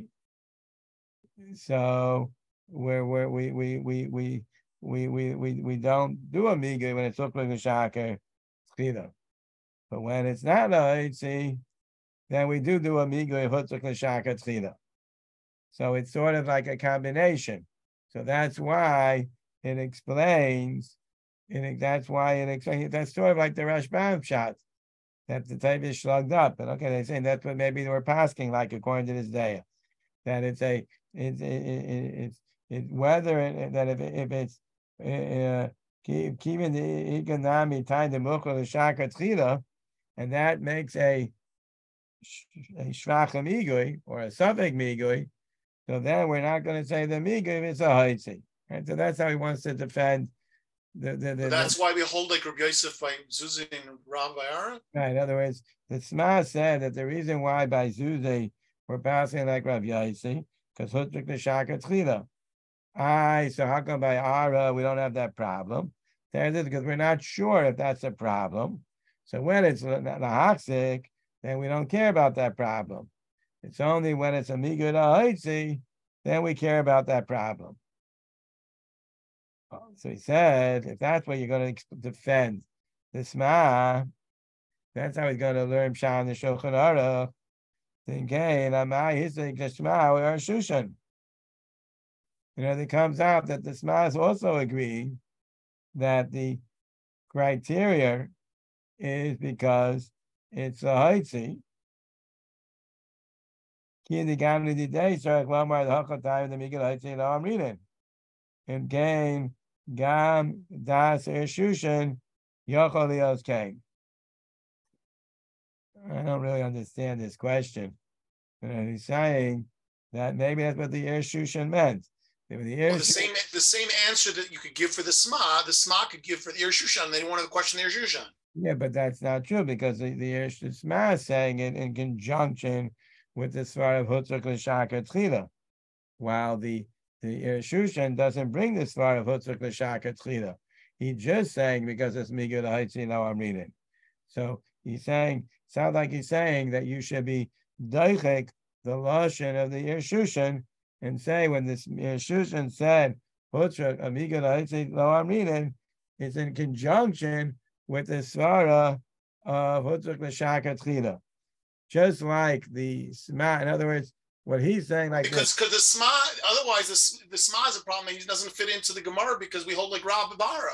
[SPEAKER 1] so where where we we we we we we we we don't do a Migui when it's Ukla V'Shaka Tzchila. But when it's not a Haitzi, then we do do a Migui Hutzuk V'Shaka Tzchila. So it's sort of like a combination. So that's why it explains, it, that's why it explains, that's sort of like the Rashbam shot, that the type is slugged up. And okay, they're saying that's what maybe they were passing, like according to this day, that it's a, it's, it, it, it's, it's whether, it, that if, if it's, uh, keeping the economy tied to Mukhal Shaka Tchila, and that makes a a Shvach Migui or a Safek Migui, so then we're not going to say the Migui if it's a Haitzi. Right? So that's how he wants to defend the. the, the
[SPEAKER 4] that's
[SPEAKER 1] the,
[SPEAKER 4] why we hold like Rabbi Yosef by Zuzi and Rav Bayara.
[SPEAKER 1] Right. In other words, the Sma said that the reason why by Zuzi we're passing like Rav Yosef because Hutrik the Shaka Tchila. I so how come by Ara we don't have that problem? There's it because we're not sure if that's a problem. So when it's lahaksik, then we don't care about that problem. It's only when it's a migud haitzi, then we care about that problem. So he said, if that's what you're going to defend the Sma, that's how he's going to learn Pshat in the Shulchan Aruch. Then gain Amai Hisik the Shema or Shushan. You know, it comes out that the Sma is also agreeing that the criteria is because it's a haitzi. And gain gam das ershushan yochol lios kain. I don't really understand this question. And he's saying that maybe that's what the ershushan meant. The,
[SPEAKER 4] well, the same the same answer that you could give for the Sma, the Sma could give for the Ir Shushan. They wanted to question the Ir Shushan.
[SPEAKER 1] Yeah, but that's not true because the, the Ir Sma is saying it in conjunction with the Svar of Hutzuk L'Shaka Tchila, while the the Ir Shushan doesn't bring the Svar of Hutzuk L'Shaka Tchila. He's just saying because it's Migud Haitzi Lo Amrinin. So he's saying, sounds like he's saying that you should be Daichek, the Lashon of the Ir Shushan, and say when this Shushan said Hutzuk Amigud Haitzi Lo Amrinin, it's in conjunction with the Svara of Hutzuk L'Shaka Tchila. Just like the Sma, in other words, what he's saying, like
[SPEAKER 4] because because the Sma, otherwise the, the Sma is a problem. He doesn't fit into the Gemara because we hold like Rav Babara.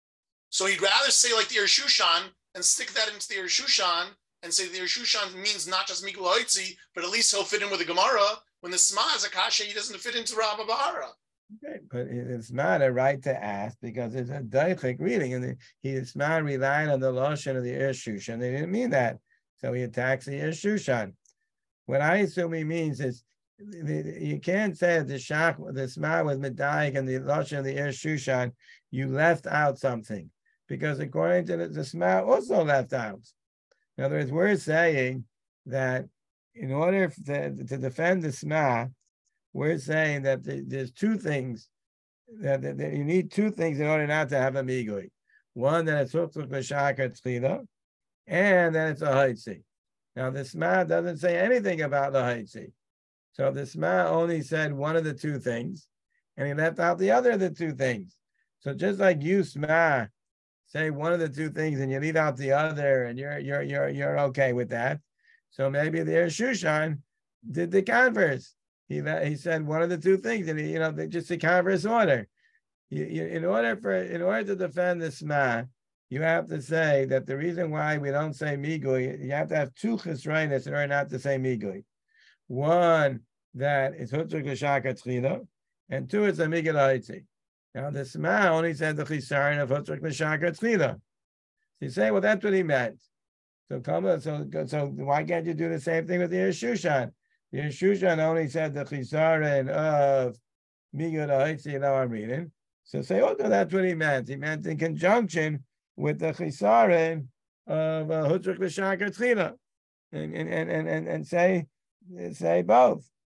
[SPEAKER 4] So he'd rather say like the Ir Shushan and stick that into the Ir Shushan and say the Ir Shushan means not just Migul Haitzi, but at least he'll fit in with the Gemara. When the Sma is a kasha, he doesn't fit into Rav Babara.
[SPEAKER 1] Okay, but it's not a right to ask because it's a daichik reading, and the, he is not relying on the lashon of the Ir Shushan. They didn't mean that, so he attacks the Ir Shushan. What I assume he means is the, you can't say that the shach, the Sma was medayik and the lashon of the Ir Shushan. You left out something because according to the, the Sma also left out. In other words, we're saying that in order to, to defend the Sma, we're saying that the, there's two things that, that, that you need two things in order not to have a migui. One, that it's hutzuk l'shaka tzchila, and that it's a haitzi. Now the Sma doesn't say anything about the haitzi, so the Sma only said one of the two things, and he left out the other of the two things. So just like you Sma say one of the two things and you leave out the other, and you're you're you're you're okay with that. So maybe the Ir Shushan did the converse. He he said one of the two things, and he, you know, just the converse order. You, you, in order for in order to defend the Sma, you have to say that the reason why we don't say migui, you have to have two chesroinus in order not to say migui. One, that it's hutzuk l'shaka tzchila, and two, it's a migul haitzi. Now the Sma only said the chisaron of hutzuk l'shaka tzchila. So you say, well, that's what he meant. So come on, so so why can't you do the same thing with the Ir Shushan? The Ir Shushan only said the chisaron of migul haitzi lo amrinin. So say, oh no, that's what he meant. He meant in conjunction with the chisaron of hutzuk l'shaka tzchila, and and and and and say say both.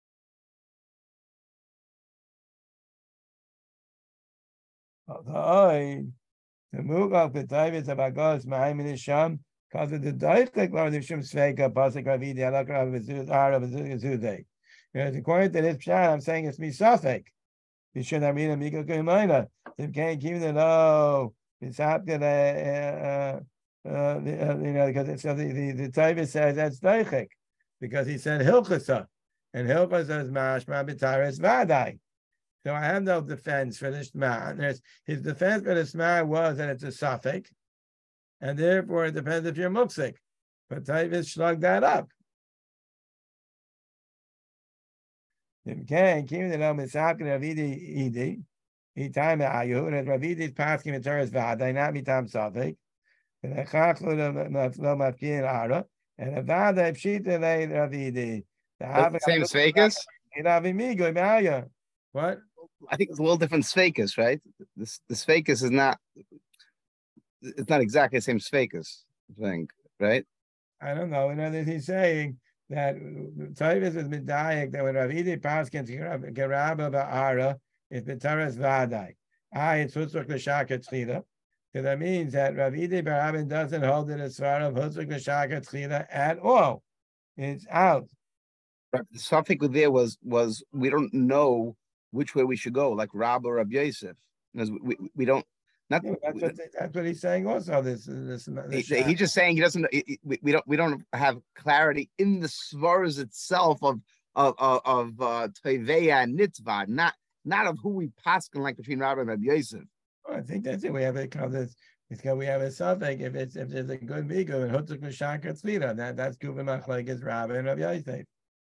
[SPEAKER 1] The mugak b'tayvis abagos ma'ayim nisham because of the daichik or the shum sveika pasik ravidi alak rav v'zud arav v'zud v'zudei. According to this pshat, I'm saying it's misafek. You should have been a migul k'mayna. If can't keep it, oh, it's happening. Uh, uh, you know, because so the the the Tavis says that's daichik because he said hilchasa, and hilchasa is mashma b'taris vadai. So I have no defense for the Shema. There's, his defense for the Shema was that it's a suffix, and therefore it depends if you're muksik. But Tavis slugged that up. Okay, came to know Misafkin Ravidi Idi. He time at Ayu, and Ravidi's passing in Teres Vada, not mitam suffix. And the Chachlu no mafkin ara, and the Vada Pshita lay Ravidi.
[SPEAKER 2] The same Sveikas?
[SPEAKER 1] What?
[SPEAKER 2] I think it's a little different Sveikas, right? This the Sveikas is not it's not exactly the same Sveikas, I think, right?
[SPEAKER 1] I don't know. In other words, he's saying that Tavis is medayik that when Ravidi Paskins Geraba Ba'ara, it's B'taras Vadai. I it's Hutzuk L'Shaka Tzchila. So that means that Ravidi Barabin doesn't hold it as far of Hutzuk L'Shaka Tzchila at all. It's out.
[SPEAKER 2] The suffix there was was we don't know which way we should go, like Rab or Rab Yosef. Because we, we, we don't not
[SPEAKER 1] yeah, that's, what, that's what he's saying also. This this, this
[SPEAKER 2] he, he's just saying he doesn't he, we don't we don't have clarity in the svaras itself of of of, of uh Teveya and Nitzvah, not not of who we paskin like between Rab and Rab Yosef.
[SPEAKER 1] Well, I think that's it. We have it called this because we have a suffix if it's if there's a good migu and Hutzuk L'Shaka Tzlita, that that's Guvimach like is Rab and Rab Yosef.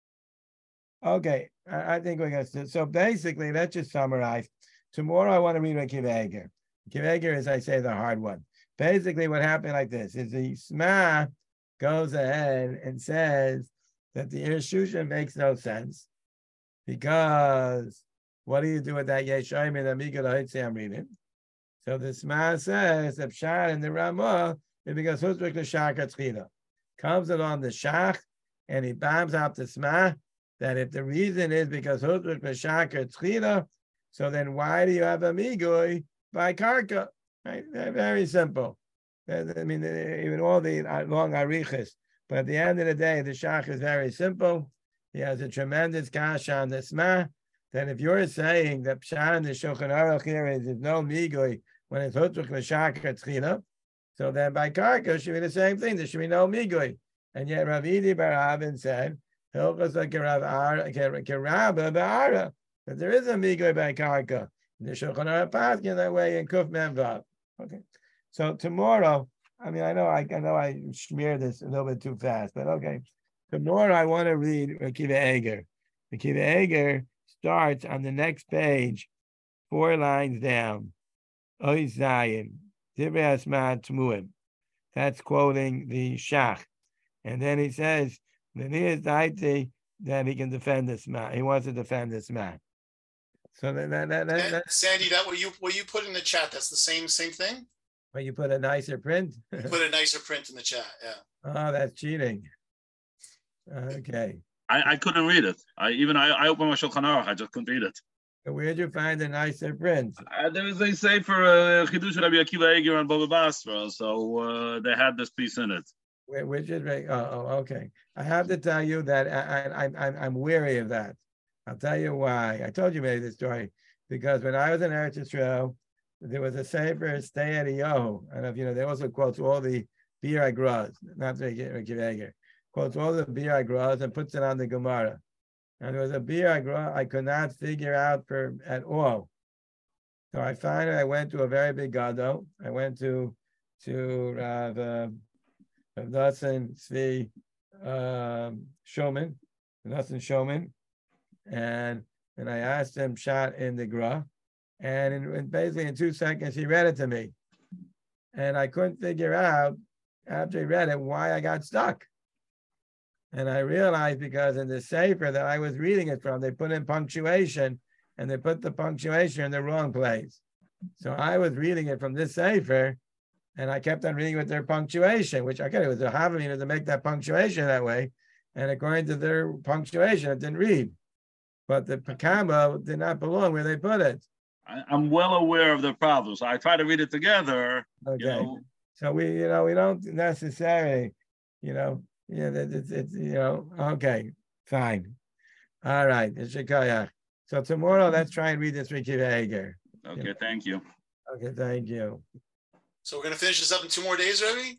[SPEAKER 1] Okay, I, I think we're going to. So basically, let's just summarize. Tomorrow, I want to read Akiva Eger. Akiva Eger is, I say, the hard one. Basically, what happened like this is the Shema goes ahead and says that the Irshusha makes no sense because what do you do with that Yeshayim and Amiga Lahitzi I'm reading? So the Shema says that Pshat and the Ramah is because Hutzrik L'Shaka Tzchila comes along the Shach and he bombs out the Shema. That if the reason is because Hutzrik L'Shaka Tzchila, so then why do you have a migui by karka? Right? Very simple. I mean, even all the long arichas, but at the end of the day, the shach is very simple. He has a tremendous kasha on the sma. That if you're saying that pshat in the Shulchan Aruch here is there's no migui when it's Hutzrik L'Shaka Tzchila, so then by karka should be the same thing. There should be no migui. And yet Rav Idi Bar Avin said, Hilchos like Kerabba Ba'ara, that there is a migui by karka. The Shulchan Aruch paskin that way in Kuf Mem Vav. Okay, so tomorrow, I mean, I know I, I know I smeared this a little bit too fast, but okay. Tomorrow I want to read Akiva Eger. Akiva Eger starts on the next page, four lines down. Oy Zayin, Divrei Asma Tmuim. That's quoting the Shach, and then he says. Then he is the that he can defend this man. He wants to defend this man. So that, that, that, that, that
[SPEAKER 4] Sandy, that what you what you put in the chat, that's the same same thing.
[SPEAKER 1] But you put a nicer print.
[SPEAKER 4] You put a nicer print in the chat. Yeah.
[SPEAKER 1] Oh, that's cheating. Okay.
[SPEAKER 3] I, I couldn't read it. I even I, I opened my Shulchan Aruch. I just couldn't read it.
[SPEAKER 1] So where'd you find a nicer print?
[SPEAKER 3] Uh, there was a say for uh, Chidush Rabbi Akiva Eger and Baba Basra, so uh, they had this piece in it.
[SPEAKER 1] Which is right? Oh, oh, okay. I have to tell you that I, I, I'm, I'm weary of that. I'll tell you why. I told you maybe this story because when I was in Eretz Yisrael, there was a sefer Stay at Yoho. I don't know if you know. They also quotes all the Bir Agras, not the Kiveger, quotes all the Bir Agras and puts it on the Gemara. And there was a Bir Agra I could not figure out for at all. So I finally I went to a very big gadol. I went to to Rav. Uh, Of Nassan Tzvi um, Showman, Nassan Showman, and and I asked him shot in the gra, and in, in basically in two seconds he read it to me, and I couldn't figure out after he read it why I got stuck, and I realized because in the sefer that I was reading it from they put in punctuation, and they put the punctuation in the wrong place, so I was reading it from this sefer. And I kept on reading with their punctuation, which I get it was a havamina to make that punctuation that way. And according to their punctuation, it didn't read. But the pakama did not belong where they put it.
[SPEAKER 3] I, I'm well aware of the problems. I try to read it together.
[SPEAKER 1] Okay.
[SPEAKER 3] You know.
[SPEAKER 1] So we, you know, we don't necessarily, you know, yeah, it's, it's, you know, okay, fine. All right. It's Shekayach. So tomorrow, let's try and read this Akiva Eger.
[SPEAKER 3] Okay, thank you.
[SPEAKER 1] Okay, thank you.
[SPEAKER 4] So we're going to finish this up in two more days, Rebbe?